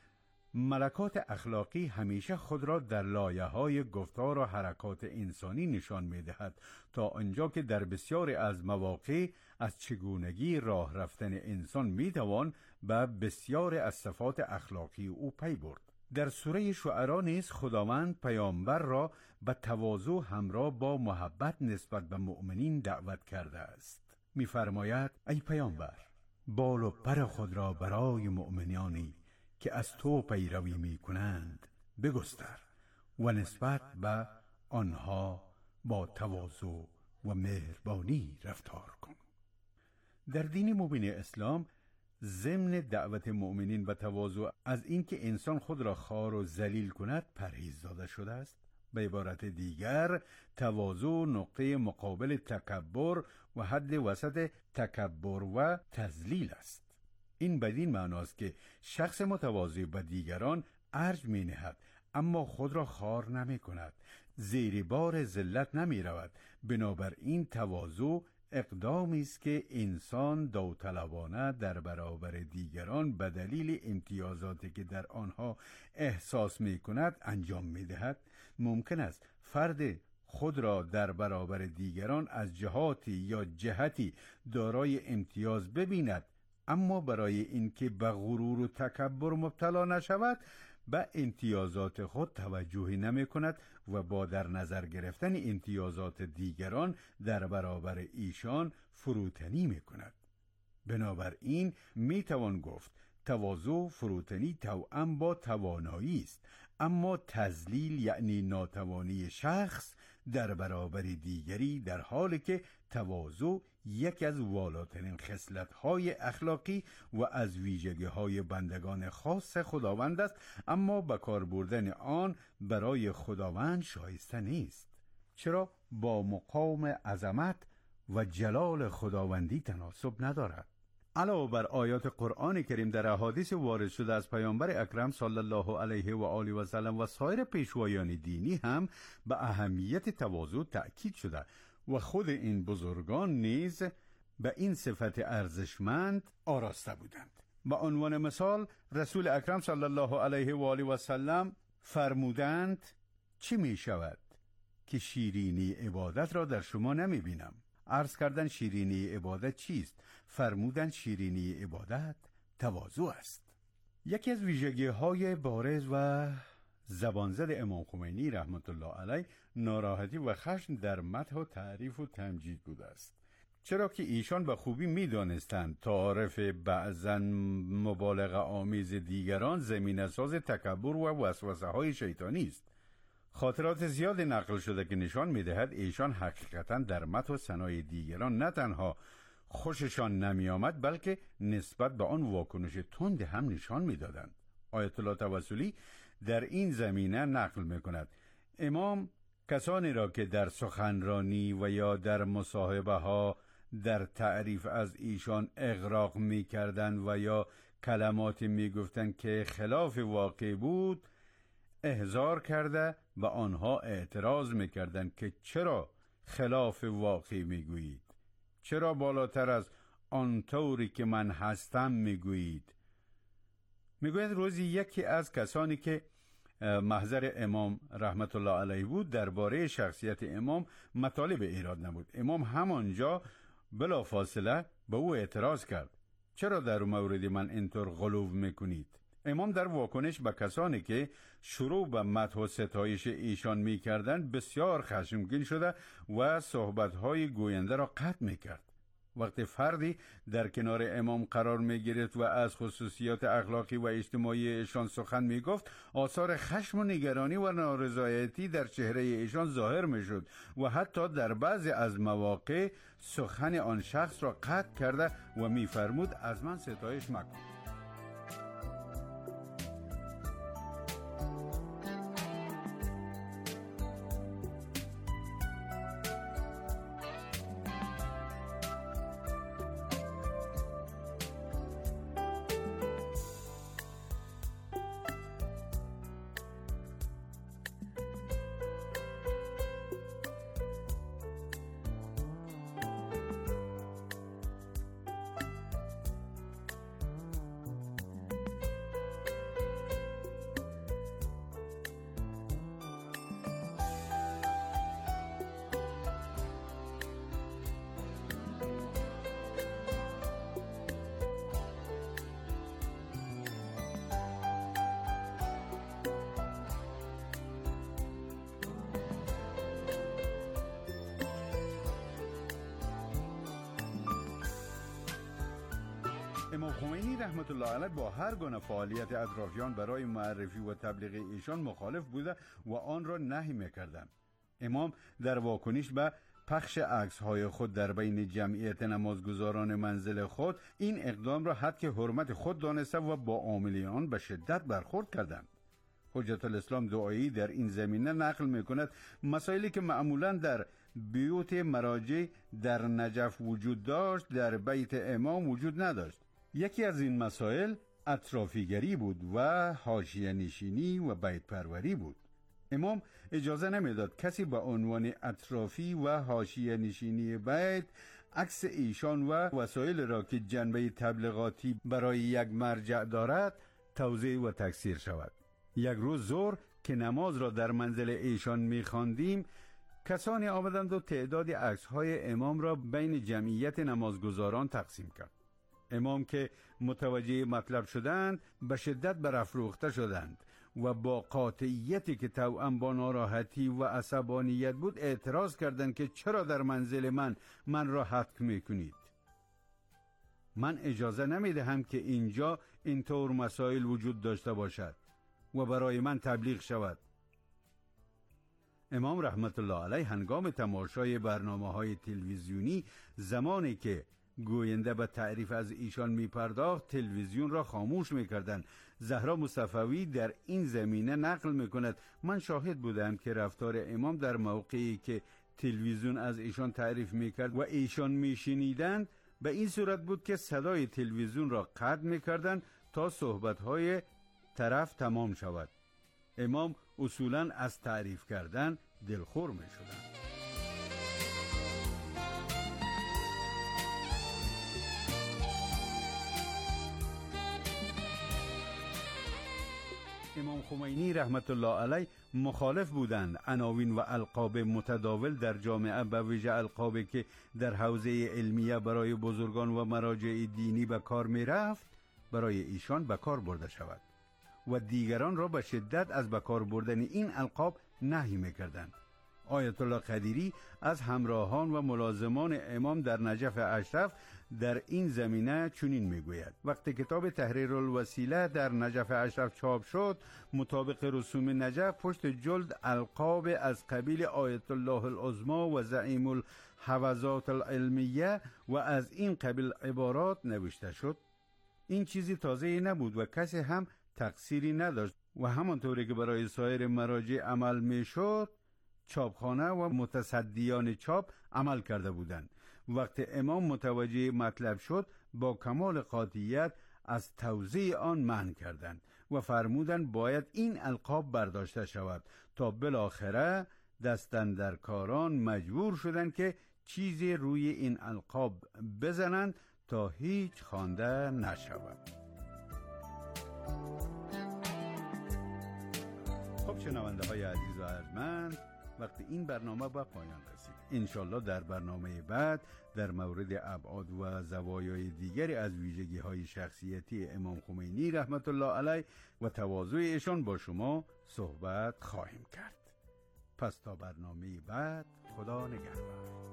ملکات اخلاقی همیشه خود را در لایه‌های گفتار و حرکات انسانی نشان می‌دهد تا آنجا که در بسیاری از مواقع از چگونگی راه رفتن انسان می‌توان به بسیاری از صفات اخلاقی او پی برد. در سوره شعرا نیز خداوند پیامبر را به تواضع همراه با محبت نسبت به مؤمنین دعوت کرده است. می‌فرماید: ای پیامبر، بال و پر خود را برای مؤمنانی که از تو پیروی می کنند بگستر و نسبت به آنها با تواضع و مهربانی رفتار کن. در دین مبین اسلام ضمن دعوت مؤمنین به تواضع از اینکه انسان خود را خوار و ذلیل کند پرهیز داده شده است. به عبارت دیگر تواضع نقطه مقابل تکبر و حد وسط تکبر و تذلیل است. این بدین معناست که شخص متواضع به دیگران ارج می نهد اما خود را خوار نمی کند، زیر بار ذلت نمی رود. بنابراین تواضع اقدامی است که انسان داوطلبانه در برابر دیگران به دلیل امتیازاتی که در آنها احساس می کند انجام می دهد. ممکن است فرد خود را در برابر دیگران از جهاتی یا جهتی دارای امتیاز ببیند، اما برای اینکه به غرور و تکبر مبتلا نشود به امتیازات خود توجهی نمی کند و با در نظر گرفتن امتیازات دیگران در برابر ایشان فروتنی می کند. بنابراین می توان گفت تواضع فروتنی توأم با توانایی است، اما تذلیل یعنی ناتوانی شخص در برابر دیگری، در حالی که تواضع یکی از والاترین خصلت‌های اخلاقی و از ویژگی‌های بندگان خاص خداوند است، اما به کار بردن آن برای خداوند شایسته نیست، چرا با مقام عظمت و جلال خداوندی تناسب ندارد. علاوه بر آیات قرآن کریم در احادیث وارد شده از پیامبر اکرم صلی الله علیه و آله و سلم و سایر پیشوایان دینی هم به اهمیت تواضع تأکید شده و خود این بزرگان نیز به این صفت ارزشمند آراسته بودند. به عنوان مثال رسول اکرم صلی الله علیه و آله و سلم فرمودند: چه می شود که شیرینی عبادت را در شما نمی بینم؟ عرض کردن شیرینی عبادت چیست؟ فرمودند شیرینی عبادت تواضع است. یکی از ویژگی‌های بارز و زبانزد امام خمینی رحمت الله علیه ناراحتی و خشم در مدح و تعریف و تمجید بوده است، چرا که ایشان به خوبی می‌دانستند تعارف بعضاً مبالغه آمیز دیگران زمینه ساز تکبر و وسوسه‌های شیطانی است. خاطرات زیاد نقل شده که نشان می‌دهد ایشان حقیقتاً در مدح و ثنای دیگران نه تنها خوششان نمی آمد بلکه نسبت به آن واکنش تند هم نشان می‌دادند. آیت الله توسلی در این زمینه نقل می‌کند: امام کسانی را که در سخنرانی و یا در مصاحبه ها در تعریف از ایشان اغراق می‌کردند و یا کلماتی می‌گفتند که خلاف واقع بود احضار کرده و آنها اعتراض می‌کردند که چرا خلاف واقع می‌گویید؟ چرا بالاتر از آن طوری که من هستم می‌گویید؟ می‌گوید روزی یکی از کسانی که محضر امام رحمت الله علیه بود درباره شخصیت امام مطالب ایراد نبود. امام همانجا بلا فاصله به او اعتراض کرد: چرا در مورد من اینطور غلو میکنید؟ امام در واکنش به کسانی که شروع به مدح و ستایش ایشان میکردند بسیار خشمگین شده و صحبتهای گوینده را قطع میکرد. وقتی فردی در کنار امام قرار میگرفت و از خصوصیات اخلاقی و اجتماعی ایشان سخن میگفت، آثار خشم و نگرانی و نارضایتی در چهره ایشان ظاهر میشد و حتی در بعضی از مواقع سخن آن شخص را قطع کرده و میفرمود: از من ستایش مکن. امام خمینی رحمت الله علیه با هر گونه فعالیت اطرافیان برای معرفی و تبلیغ ایشان مخالف بوده و آن را نهی میکردند. امام در واکنش به پخش عکس‌های خود در بین جمعیت نمازگزاران منزل خود این اقدام را حد که حرمت خود دانسته و با عاملی آن به شدت برخورد کردند. حجت الاسلام دعایی در این زمینه نقل میکند مسائلی که معمولا در بیوت مراجع در نجف وجود داشت در بیت امام وجود نداشت. یکی از این مسائل اطرافیگری بود و حاشیه نشینی و بیت پروری بود. امام اجازه نمیداد کسی با عنوان اطرافی و حاشیه نشینی بیت عکس ایشان و وسایل را که جنبه تبلیغاتی برای یک مرجع دارد توزیع و تکثیر شود. یک روز ظهر که نماز را در منزل ایشان می‌خواندیم، کسانی آمدند و تعدادی عکس‌های امام را بین جمعیت نمازگزاران تقسیم کرد. امام که متوجه مطلب شدند به شدت برافروخته شدند و با قاطعیتی که توأم با ناراحتی و عصبانیت بود اعتراض کردند که چرا در منزل من من را حتک میکنید؟ من اجازه نمیدهم که اینجا اینطور مسائل وجود داشته باشد و برای من تبلیغ شود. امام رحمت الله علیه هنگام تماشای برنامه‌های تلویزیونی زمانی که گوینده به تعریف از ایشان می پرداخت تلویزیون را خاموش می کردن. زهرا مصطفوی در این زمینه نقل می کند: من شاهد بودم که رفتار امام در موقعی که تلویزیون از ایشان تعریف می کرد و ایشان می شنیدند به این صورت بود که صدای تلویزیون را قطع می کردن تا صحبت‌های طرف تمام شود. امام اصولاً از تعریف کردن دلخور می شدند. امام خمینی رحمت الله علیه مخالف بودند عناوین و القاب متداول در جامعه به ویژه القابی که در حوزه علمیه برای بزرگان و مراجع دینی به کار می رفت برای ایشان به کار برده شود و دیگران را به شدت از به کار بردن این القاب نهی می کردند. آیت الله قدیری از همراهان و ملازمان امام در نجف اشرف در این زمینه چنین میگوید: وقتی کتاب تحریر الوسیله در نجف اشرف چاپ شد، مطابق رسوم نجف پشت جلد القاب از قبیل آیت الله العظمی و زعیم الحوزات العلمیه و از این قبیل عبارات نوشته شد. این چیزی تازه‌ای نبود و کسی هم تقصیری نداشت و همانطوری که برای سایر مراجع عمل میشد چاپخانه و متصدیان چاپ عمل کرده بودند. وقتی امام متوجه مطلب شد با کمال قاطعیت از توزیع آن منع کردند و فرمودند باید این القاب برداشته شود تا بالاخره دستاندرکاران مجبور شدند که چیزی روی این القاب بزنند تا هیچ خوانده نشود. خب شنونده های عزیز و ارجمند، وقتی این برنامه به پایان رسید، انشالله در برنامه بعد در مورد ابعاد و زوایای دیگری از ویژگی های شخصیتی امام خمینی رحمت الله علیه و تواضع ایشان با شما صحبت خواهیم کرد. پس تا برنامه بعد، خدا نگهدار.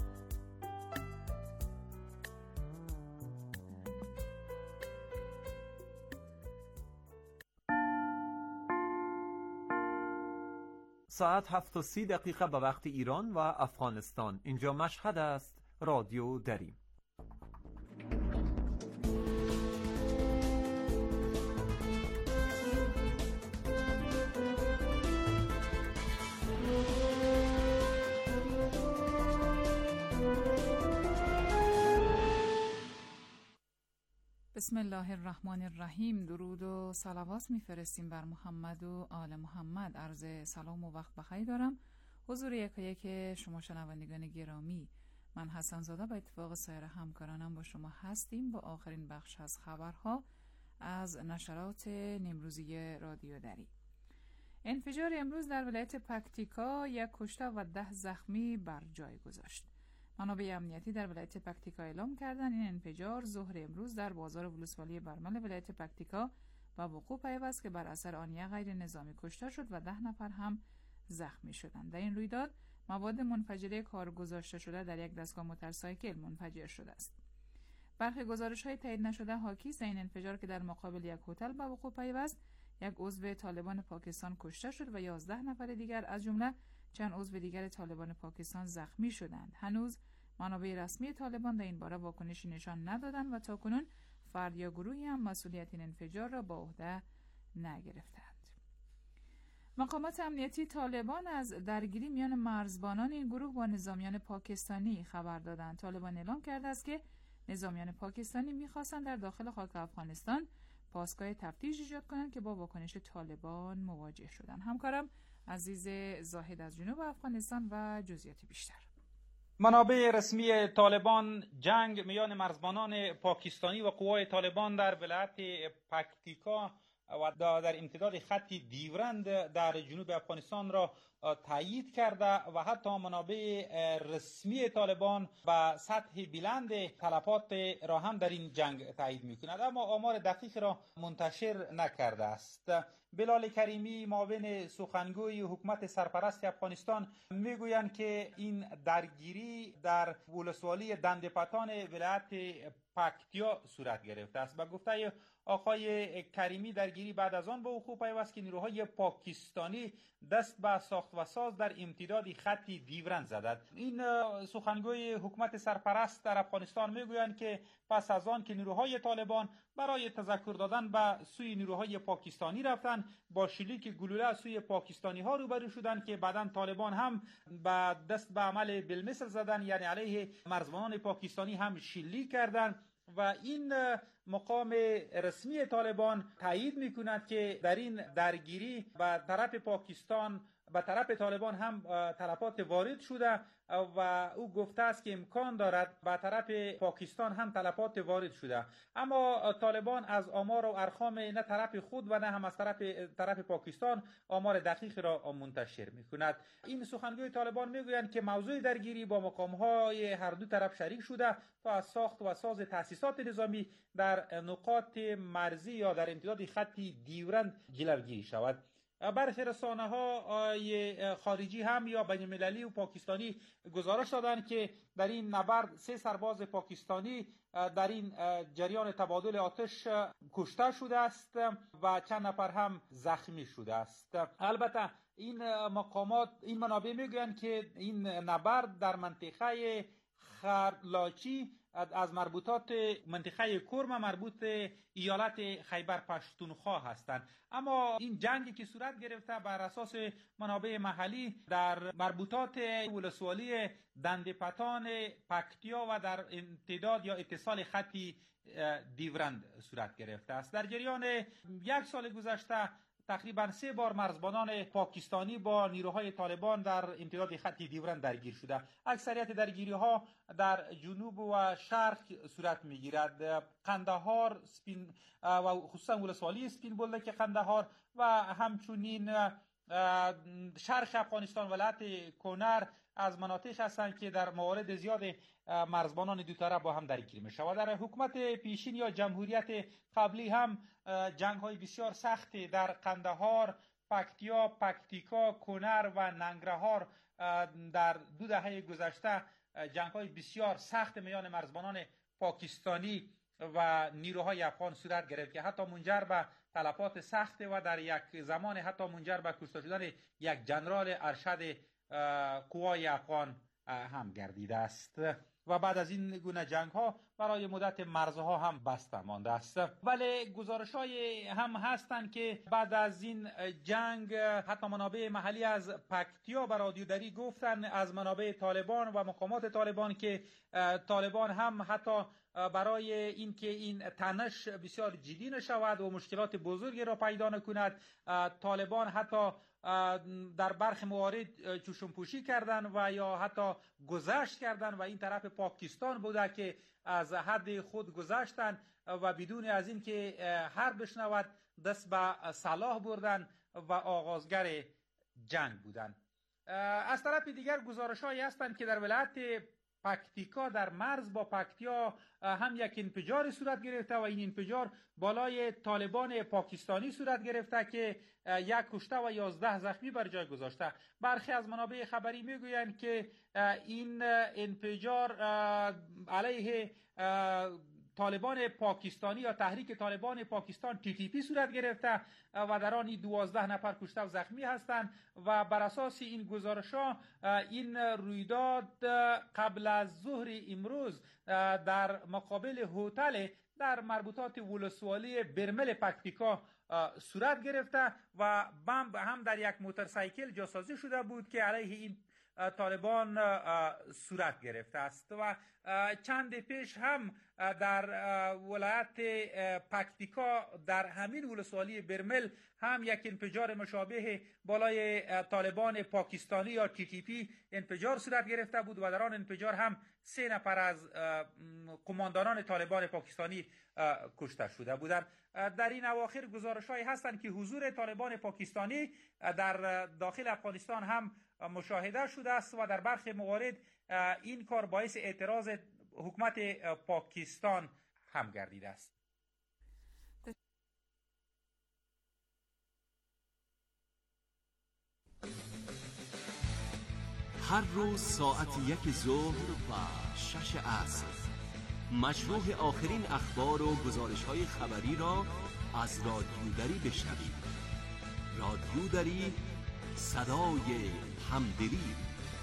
ساعت هفت و سی دقیقه به وقت ایران و افغانستان. اینجا مشهد است. رادیو دری. بسم الله الرحمن الرحیم. درود و صلوات میفرستیم بر محمد و آل محمد. عرض سلام و وقت بخیر دارم حضور یکایک شما شنوندگان گرامی. من حسن زاده به اتفاق سایر همکارانم با شما هستیم با آخرین بخش از خبرها از نشرات نیمروزی رادیو دری. انفجار امروز در ولایت پکتیکا یک کشته و ده زخمی بر جای گذاشت. منابع امنیتی در ولایت پکتیکا اعلام کردند این انفجار ظهر امروز در بازار ولسوالی برمل ولایت پکتیکا به وقوع پیوست که بر اثر آن یک غیر نظامی کشته شد و ده نفر هم زخمی شدند. در این رویداد مواد منفجره کار گذاشته شده در یک دستگاه موتورسایکل منفجر شده است. برخی گزارش‌های تایید نشده حاکی است این انفجار که در مقابل یک هتل به وقوع پیوست، یک عضو طالبان پاکستان کشته شد و یازده نفر دیگر از جمله چند عضو دیگر طالبان پاکستان زخمی شدند. هنوز منابع رسمی طالبان در این باره واکنشی نشان ندادند و تاکنون فرد یا گروهی هم مسئولیت این انفجار را به عهده نگرفتند. مقامات امنیتی طالبان از درگیری میان مرزبانان این گروه با نظامیان پاکستانی خبر دادند. طالبان اعلام کرده است که نظامیان پاکستانی می‌خواستند در داخل خاک افغانستان پاسگاه تفتیش ایجاد کنند که با واکنش طالبان مواجه شدند. همکارم عزیز زاهد از جنوب افغانستان و جزئیات بیشتر. منابع رسمی طالبان جنگ میان مرزبانان پاکستانی و قوای طالبان در ولایت پکتیکا و در امتداد خط دیورند در جنوب افغانستان را تایید کرده و حتی منابع رسمی طالبان و سطح بلند تلفات را هم در این جنگ تایید می‌کند، اما آمار دقیق را منتشر نکرده است. بلال کریمی معاون سخنگوی حکومت سرپرست افغانستان میگویند که این درگیری در ولسوالی دندپتان ولایت پکتیا صورت گرفته است. به گفته آقای کریمی درگیری بعد از آن به وقوع پیوست که نیروهای پاکستانی دست به ساخت و ساز در امتداد خط دیورند زدند. این سخنگوی حکومت سرپرست در افغانستان میگویند که پس از آن که نیروهای طالبان برای تذکر دادن به سوی نیروهای پاکستانی رفتند، با شلیک گلوله از سوی پاکستانی ها روبرو شدند که بعداً طالبان هم به دست به عمل بالمثل زدن، یعنی علیه مرزبانان پاکستانی هم شلیک کردند و این مقام رسمی طالبان تایید میکند که در این درگیری به طرف پاکستان به طرف طالبان هم تلفات وارد شده و او گفته است که امکان دارد به طرف پاکستان هم تلفات وارد شده، اما طالبان از آمار و ارقام نه طرف خود و نه هم از طرف طرف پاکستان آمار دقیق را منتشر میکند. این سخنگوی طالبان میگویند که موضوع درگیری با مقامهای هر دو طرف شریک شده تا از ساخت و ساز تأسیسات نظامی در نقاط مرزی یا در امتداد خط دیورند جلوگیری شود. برخی رسانه‌های خارجی هم یا بین المللی و پاکستانی گزارش دادند که در این نبرد سه سرباز پاکستانی در این جریان تبادل آتش کشته شده است و چند نفر هم زخمی شده است. البته این مقامات این منابع میگویند که این نبرد در منطقه خرلاچی از مربوطات منطقه کرم مربوط به ایالت خیبر پشتونخوا هستند، اما این جنگی که صورت گرفته بر اساس منابع محلی در مربوطات ولسوالی دندپتان پکتیا و در امتداد یا اتصال خطی دیورند صورت گرفته است. در جریان یک سال گذشته تقریبا سه بار مرزبانان پاکستانی با نیروهای طالبان در امتداد خطی دیورند درگیر شده. اکثریت درگیری ها در جنوب و شرق صورت میگیرد. قندهار، سپین و خصوصا ولسوالی سپین بولدک قندهار و همچنین شرق افغانستان ولایت کنر از مناطق هستند که در موارد زیاد مرزبانان دو طرف با هم درگیر می شود. در حکومت پیشین یا جمهوریت قبلی هم جنگ های بسیار سختی در قندهار، پکتیا، پکتیکا، کنر و ننگرهار در دو دهه گذشته جنگ های بسیار سخت میان مرزبانان پاکستانی و نیروهای افغان صورت گرفت که حتی منجر به تلفات سخت و در یک زمان حتی منجر به کشته شدن یک جنرال ارشد قوای افغان هم گردیده است و بعد از این گونه جنگ ها برای مدت مرزها هم بسته مانده است. ولی گزارش های هم هستند که بعد از این جنگ حتی منابع محلی از پکتیا به رادیو دری گفتن از منابع طالبان و مقامات طالبان که طالبان هم حتی برای اینکه این تنش بسیار جدی نشود و مشکلات بزرگی را پیدا نکند، طالبان حتی در برخی موارد چشم‌پوشی کردن و یا حتی گذشت کردن و این طرف پاکستان بوده که از حد خود گذشتن و بدون از این که حرب بشنود دست به سلاح بردن و آغازگر جنگ بودن. از طرف دیگر گزارش‌هایی هستند که در ولایت پکتیکا در مرز با پکتیا هم یک انفجار صورت گرفته و این انفجار بالای طالبان پاکستانی صورت گرفته که یک کشته و یازده زخمی بر جای گذاشته. برخی از منابع خبری میگویند که این انفجار علیه طالبان پاکستانی یا تحریک طالبان پاکستان تی تی پی صورت گرفته و در آن دوازده نفر کشته و زخمی هستند و بر اساس این گزارش‌ها این رویداد قبل از ظهر امروز در مقابل هتل در مربوطات ولسوالی برمل پکتیکا صورت گرفته و بمب هم در یک موتورسایکل جاسازی شده بود که علیه این طالبان صورت گرفته است و چند پیش هم در ولایت پکتیکا در همین ولسوالی برمل هم یک انفجار مشابه بالای طالبان پاکستانی یا تی تی پی انفجار صورت گرفته بود و در آن انفجار هم سه نفر از قماندانان طالبان پاکستانی کشته شده بودند. در این اواخر گزارش‌هایی هستند که حضور طالبان پاکستانی در داخل افغانستان هم مشاهده شده است و در برخی موارد این کار باعث اعتراض حکومت پاکستان هم گردیده است. هر روز ساعت یک ظهر و شش عصر مشروع آخرین اخبار و گزارش‌های خبری را از رادیو دری بشنوید. رادیو دری، صدای همدلی.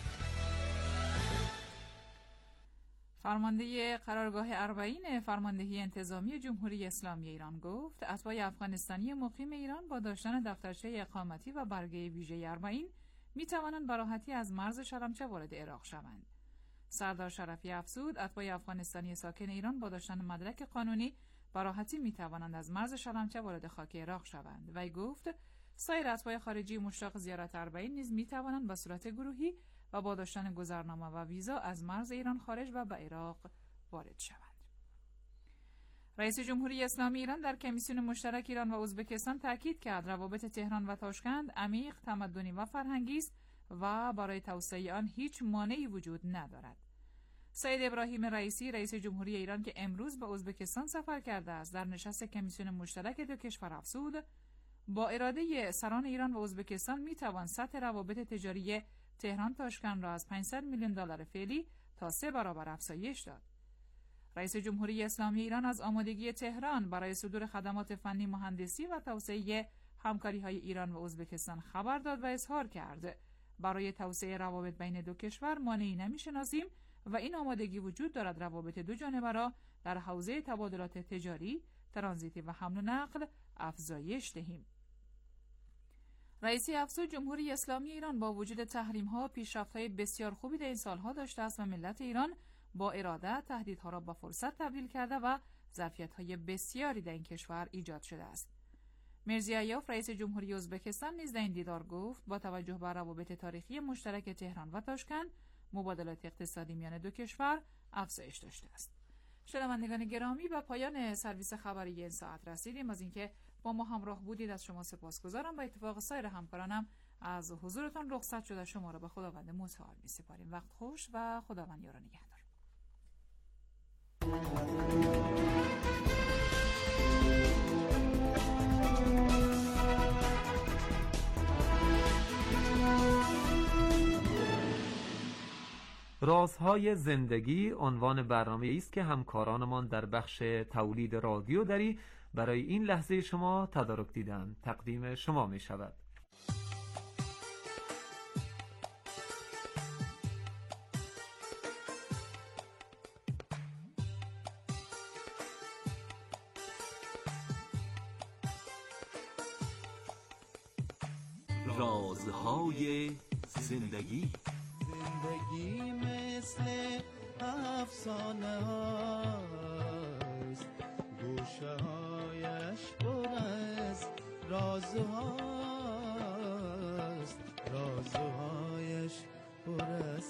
فرمانده قرارگاه اربعین فرماندهی انتظامی جمهوری اسلامی ایران گفت اتباع افغانستانی مقیم ایران با داشتن دفترچه اقامتی و برگه ویژه اربعین می توانند به راحتی از مرز شلمچه وارد عراق شوند. سردار شرفی افزود اتباع افغانستانی ساکن ایران با داشتن مدرک قانونی به راحتی می توانند از مرز شلمچه وارد خاک عراق شوند. وی گفت سایر اتباع خارجی مشتاق زیارت اربعین نیز می توانند به صورت گروهی و با داشتن گذرنامه و ویزا از مرز ایران خارج و به عراق وارد شوند. رئیس جمهوری اسلامی ایران در کمیسیون مشترک ایران و ازبکستان تاکید کرد روابط تهران و تاشکند عمیق، تمدنی و فرهنگی است و برای توسعه آن هیچ مانعی وجود ندارد. سید ابراهیم رئیسی رئیس جمهوری ایران که امروز به ازبکستان سفر کرده است در نشست کمیسیون مشترک دو کشور افزود با اراده سران ایران و ازبکستان می توان سطح روابط تجاری تهران تاشکند را از پانصد میلیون دلار فعلی تا سه برابر افزایش داد. رئیس جمهوری اسلامی ایران از آمادگی تهران برای صدور خدمات فنی مهندسی و توسعه همکاری‌های ایران و ازبکستان خبر داد و اظهار کرد برای توسعه روابط بین دو کشور مانعی نمی‌شناسیم و این آمادگی وجود دارد روابط دو جانبه را در حوزه تبادلات تجاری، ترانزیتی و حمل و نقل افزایش دهیم. رئیسی افزود جمهوری اسلامی ایران با وجود تحریم‌ها پیشرفت‌های بسیار خوبی در این سال‌ها داشته است و ملت ایران با اراده تهدیدها را به فرصت تبدیل کرده و ظرفیت‌های بسیاری در این کشور ایجاد شده است. میرزیایوف رئیس جمهوری ازبکستان نیز در این دیدار گفت با توجه به روابط تاریخی مشترک تهران و تاشکند مبادلات اقتصادی میان دو کشور افزایش داشته است. شنوندگان گرامی به پایان سرویس خبری این ساعت رسیدیم. از اینکه با ما همراه بودید از شما سپاسگزارم. با اتفاق سایر همکارانم از حضورتان رخصت شده شما را به خداوند متعال می‌سپاریم. وقت خوش و خداوند یار و نگهدار. رازهای زندگی عنوان برنامه است که همکارانمان در بخش تولید رادیو دری برای این لحظه شما تدارک دیدن تقدیم شما می شود. رازهای زندگی. زندگی مثل افسانه هاست، گوشه هایش پر از رازهاست، رازهایش پر از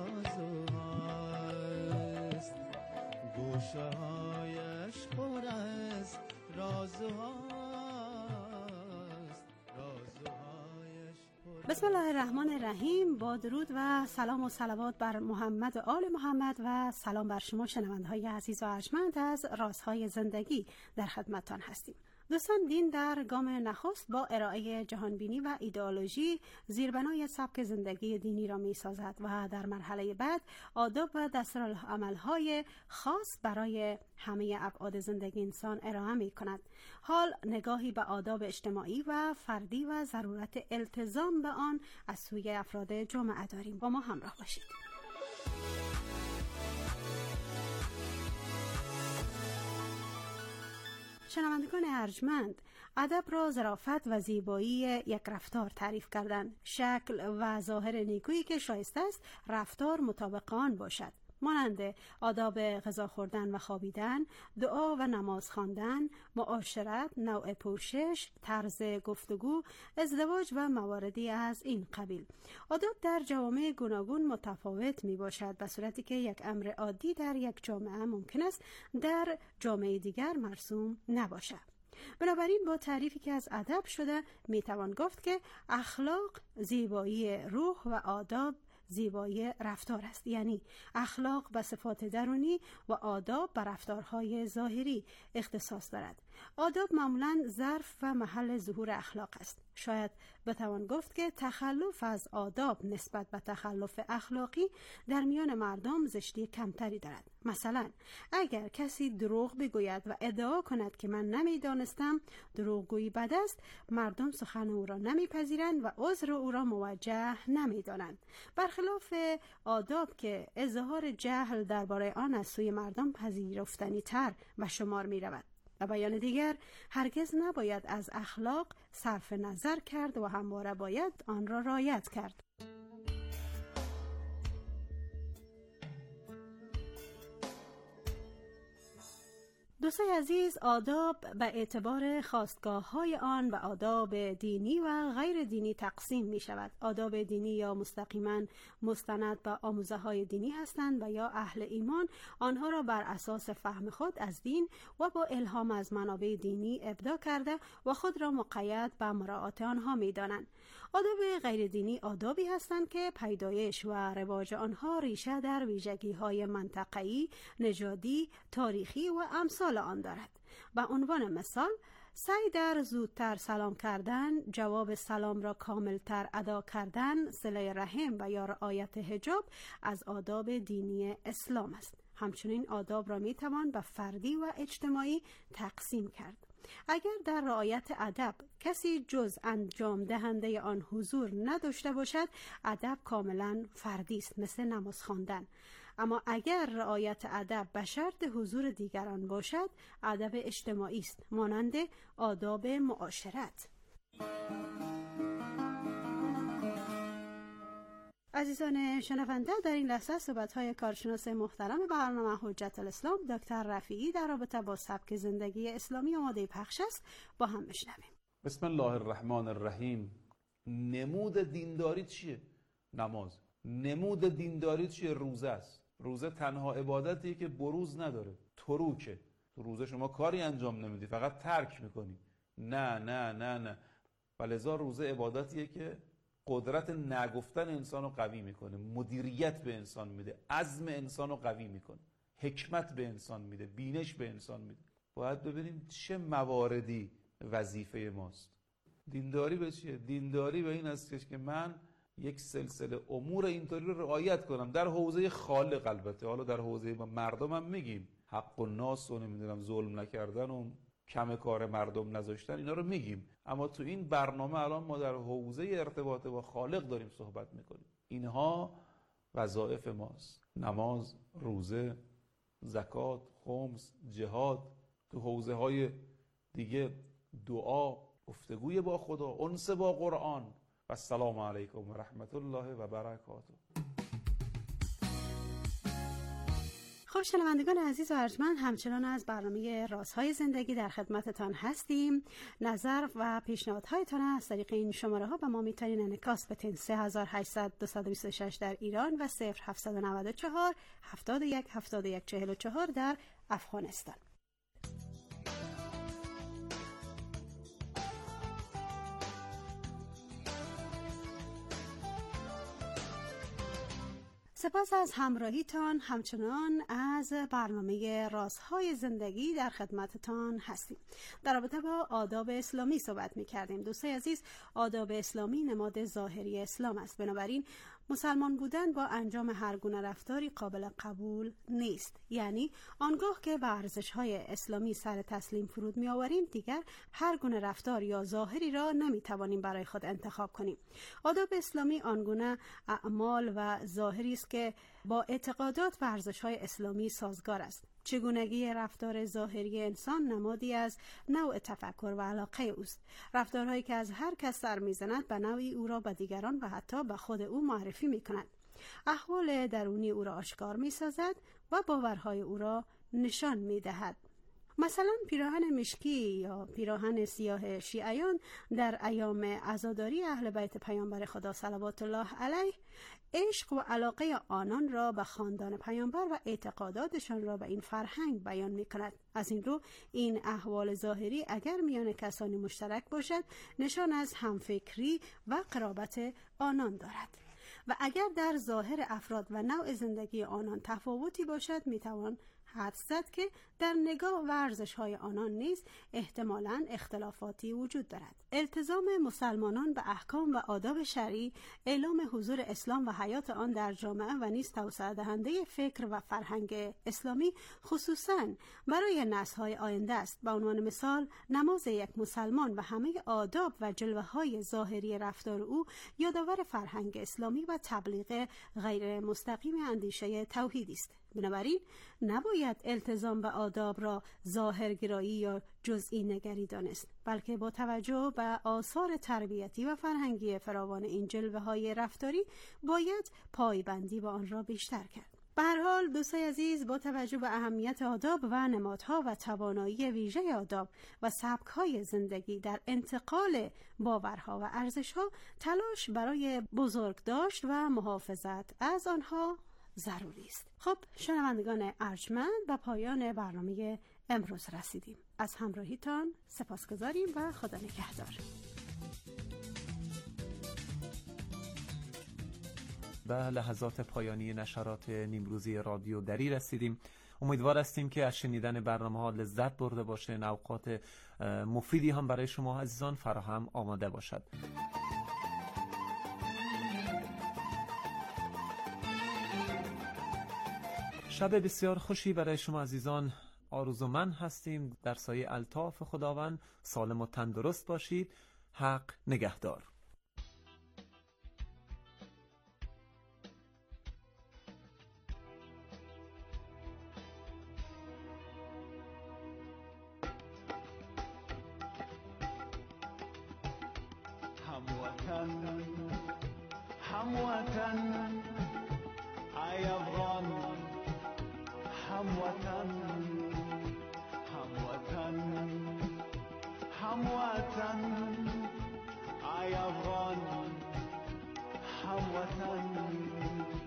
سازهاست، گوشه هایش پر از رازهاست. بسم الله الرحمن الرحیم. با درود و سلام و صلوات بر محمد و آل محمد و سلام بر شما شنونده‌های عزیز و ارجمند از رازهای زندگی در خدمتتان هستیم. دوستان، دین در گام نخست با ارائه جهانبینی و ایدئولوژی زیربنای سبک زندگی دینی را می سازد و در مرحله بعد آداب و دستورالعمل‌های خاص برای همه ابعاد زندگی انسان ارائه می کند. حال نگاهی به آداب اجتماعی و فردی و ضرورت التزام به آن از سوی افراد جامعه داریم. با ما همراه باشید. شنوندگان ارجمند، ادب را ظرافت و زیبایی یک رفتار تعریف کردند. شکل و ظاهر نیکویی که شایسته است رفتار مطابق آن باشد، مانند آداب غذا خوردن و خوابیدن، دعا و نماز خواندن، معاشرت، نوع پوشش، طرز گفتگو، ازدواج و مواردی از این قبیل. آداب در جوامع گوناگون متفاوت می باشد، به صورتی که یک امر عادی در یک جامعه ممکن است در جامعه دیگر مرسوم نباشد. بنابراین با تعریفی که از ادب شده می توان گفت که اخلاق زیبایی روح و آداب زیبایی رفتار است، یعنی اخلاق به صفات درونی و آداب به رفتارهای ظاهری اختصاص دارد. آداب معمولاً ظرف و محل ظهور اخلاق است. شاید بتوان گفت که تخلف از آداب نسبت به تخلف اخلاقی در میان مردم زشتی کمتری دارد. مثلا اگر کسی دروغ بگوید و ادعا کند که من نمیدانستم دروغگویی بد است، مردم سخن او را نمیپذیرند و عذر او را موجه نمیدانند، برخلاف آداب که اظهار جهل درباره آن از سوی مردم پذیرفتنی تر به شمار می رود. و بیان دیگر، هرگز نباید از اخلاق صرف نظر کرد و همواره باید آن را رعایت کرد. دوستای عزیز، آداب به اعتبار خاستگاه های آن به آداب دینی و غیر دینی تقسیم می شود. آداب دینی یا مستقیما مستند به آموزه های دینی هستند و یا اهل ایمان آنها را بر اساس فهم خود از دین و با الهام از منابع دینی ابداع کرده و خود را مقید به مراعات آنها می دانند. آداب غیر دینی آدابی هستند که پیدایش و رواج آنها ریشه در ویژگی های منطقه‌ای، نژادی، تاریخی و امثال آن دارد. به عنوان مثال، سعی در زودتر سلام کردن، جواب سلام را کاملتر ادا کردن، صله رحم و یا رعایت حجاب از آداب دینی اسلام است. همچنین آداب را می توان به فردی و اجتماعی تقسیم کرد. اگر در رعایت ادب کسی جز انجام دهنده آن حضور نداشته باشد، ادب کاملا فردی است، مثل نماز خواندن. اما اگر رعایت ادب به شرط حضور دیگران باشد، ادب اجتماعی است، مانند آداب معاشرت. عزیزان شنونده، در این لحظه صحبت‌های کارشناس محترم برنامه حجت الاسلام دکتر رفیعی در رابطه با سبک زندگی اسلامی آماده پخش است. با هم بشنویم. بسم الله الرحمن الرحیم. نمود دینداری چیه؟ نماز. نمود دینداری چیه؟ روزه است. روزه تنها عبادتیه که بروز نداره، تروکه. تو روزه شما کاری انجام نمیدی، فقط ترک میکنی. نه نه نه نه. ولذا روزه عبادتیه که قدرت نگفتن انسان رو قوی میکنه، مدیریت به انسان میده، عزم انسان رو قوی میکنه، حکمت به انسان میده، بینش به انسان میده. باید ببینیم چه مواردی وظیفه ماست. دینداری به چیه؟ دینداری به این است که من یک سلسله امور اینطوری رو رعایت کنم در حوزه خالق. البته حالا در حوزه مردم هم میگیم حق و ناس و نمیدونم ظلم نکردن و کم کار مردم نذاشتن، اینا رو میگیم، اما تو این برنامه الان ما در حوزه ارتباط با خالق داریم صحبت میکنیم. اینها وظایف ماست: نماز، روزه، زکات، خمس، جهاد. تو حوزه های دیگه دعا، گفتگوی با خدا، انس با قرآن. و السلام علیکم و رحمت الله و برکاته. خب شنوندگان عزیز و ارجمند، همچنان از برنامه رازهای زندگی در خدمتتان هستیم. نظر و پیشنهادهایتان از طریق این شماره ها به ما میتونین انعکاس بدین: سه هزار و هشتصد دویست و بیست و شش در ایران و صفر هفتصد و نود و چهار هفتاد و یک هفتاد و یک چهل و چهار در افغانستان. سپاس از همراهیتان. همچنان از برنامه رازهای زندگی در خدمتتان هستیم. در رابطه با آداب اسلامی صحبت می کردیم. دوستای عزیز، آداب اسلامی نماد ظاهری اسلام است. بنابراین مسلمان بودن با انجام هر گونه رفتاری قابل قبول نیست. یعنی آنگاه که به ارزش‌های اسلامی سر تسلیم فرود می آوریم، دیگر هر گونه رفتار یا ظاهری را نمی توانیم برای خود انتخاب کنیم. آداب اسلامی آنگونه اعمال و ظاهری است که با اعتقادات و ارزش‌های اسلامی سازگار است. چگونگی رفتار ظاهری انسان نمادی از نوع تفکر و علاقه اوست. رفتارهایی که از هر کس سر میزند به نوعی او را به دیگران و حتی به خود او معرفی میکند. احوال درونی او را آشکار میسازد و باورهای او را نشان میدهد. مثلا پیراهن مشکی یا پیراهن سیاه شیعیان در ایام عزاداری اهل بیت پیامبر خدا صلوات الله علیه عشق و علاقه آنان را به خاندان پیامبر و اعتقاداتشان را به این فرهنگ بیان می کند. از این رو این احوال ظاهری اگر میان کسانی مشترک باشد، نشان از همفکری و قرابت آنان دارد و اگر در ظاهر افراد و نوع زندگی آنان تفاوتی باشد، میتوان حدس زد که در نگاه و ارزش‌های آنان نیز احتمالاً اختلافاتی وجود دارد. التزام مسلمانان به احکام و آداب شرعی، اعلام حضور اسلام و حیات آن در جامعه و نیز توسعه دهنده فکر و فرهنگ اسلامی خصوصاً برای نسل‌های آینده است. به عنوان مثال، نماز یک مسلمان و همه آداب و جلوه‌های ظاهری رفتار او یادآور فرهنگ اسلامی و تبلیغ غیر مستقیم اندیشه توحیدی است. بنابراین نباید التزام به آداب را ظاهرگرایی یا جزئی نگری دانست، بلکه با توجه به آثار تربیتی و فرهنگی فراوان این جلوه‌های رفتاری باید پایبندی با آن را بیشتر کرد. به هر حال دوستای عزیز، با توجه به اهمیت آداب و نمادها و توانایی ویژه آداب و سبک‌های زندگی در انتقال باورها و ارزش‌ها، تلاش برای بزرگداشت و محافظت از آنها ضروری است. خب شنوندگان ارجمند، به پایان برنامه امروز رسیدیم. از همراهیتان سپاسگزاریم و خدا نگهدار. به لحظات پایانی نشرات نیمروزی رادیو دری رسیدیم. امیدوار هستیم که از شنیدن برنامه ها لذت برده باشین. اوقات مفیدی هم برای شما عزیزان فراهم آماده باشد. شب بسیار خوشی برای شما عزیزان آرزومند هستیم. در سایه الطاف خداوند سالم و تندرست باشید. حق نگهدار. هموطن هموطن ای افغان، هموطن هموطن هموطن ای افغان، هموطن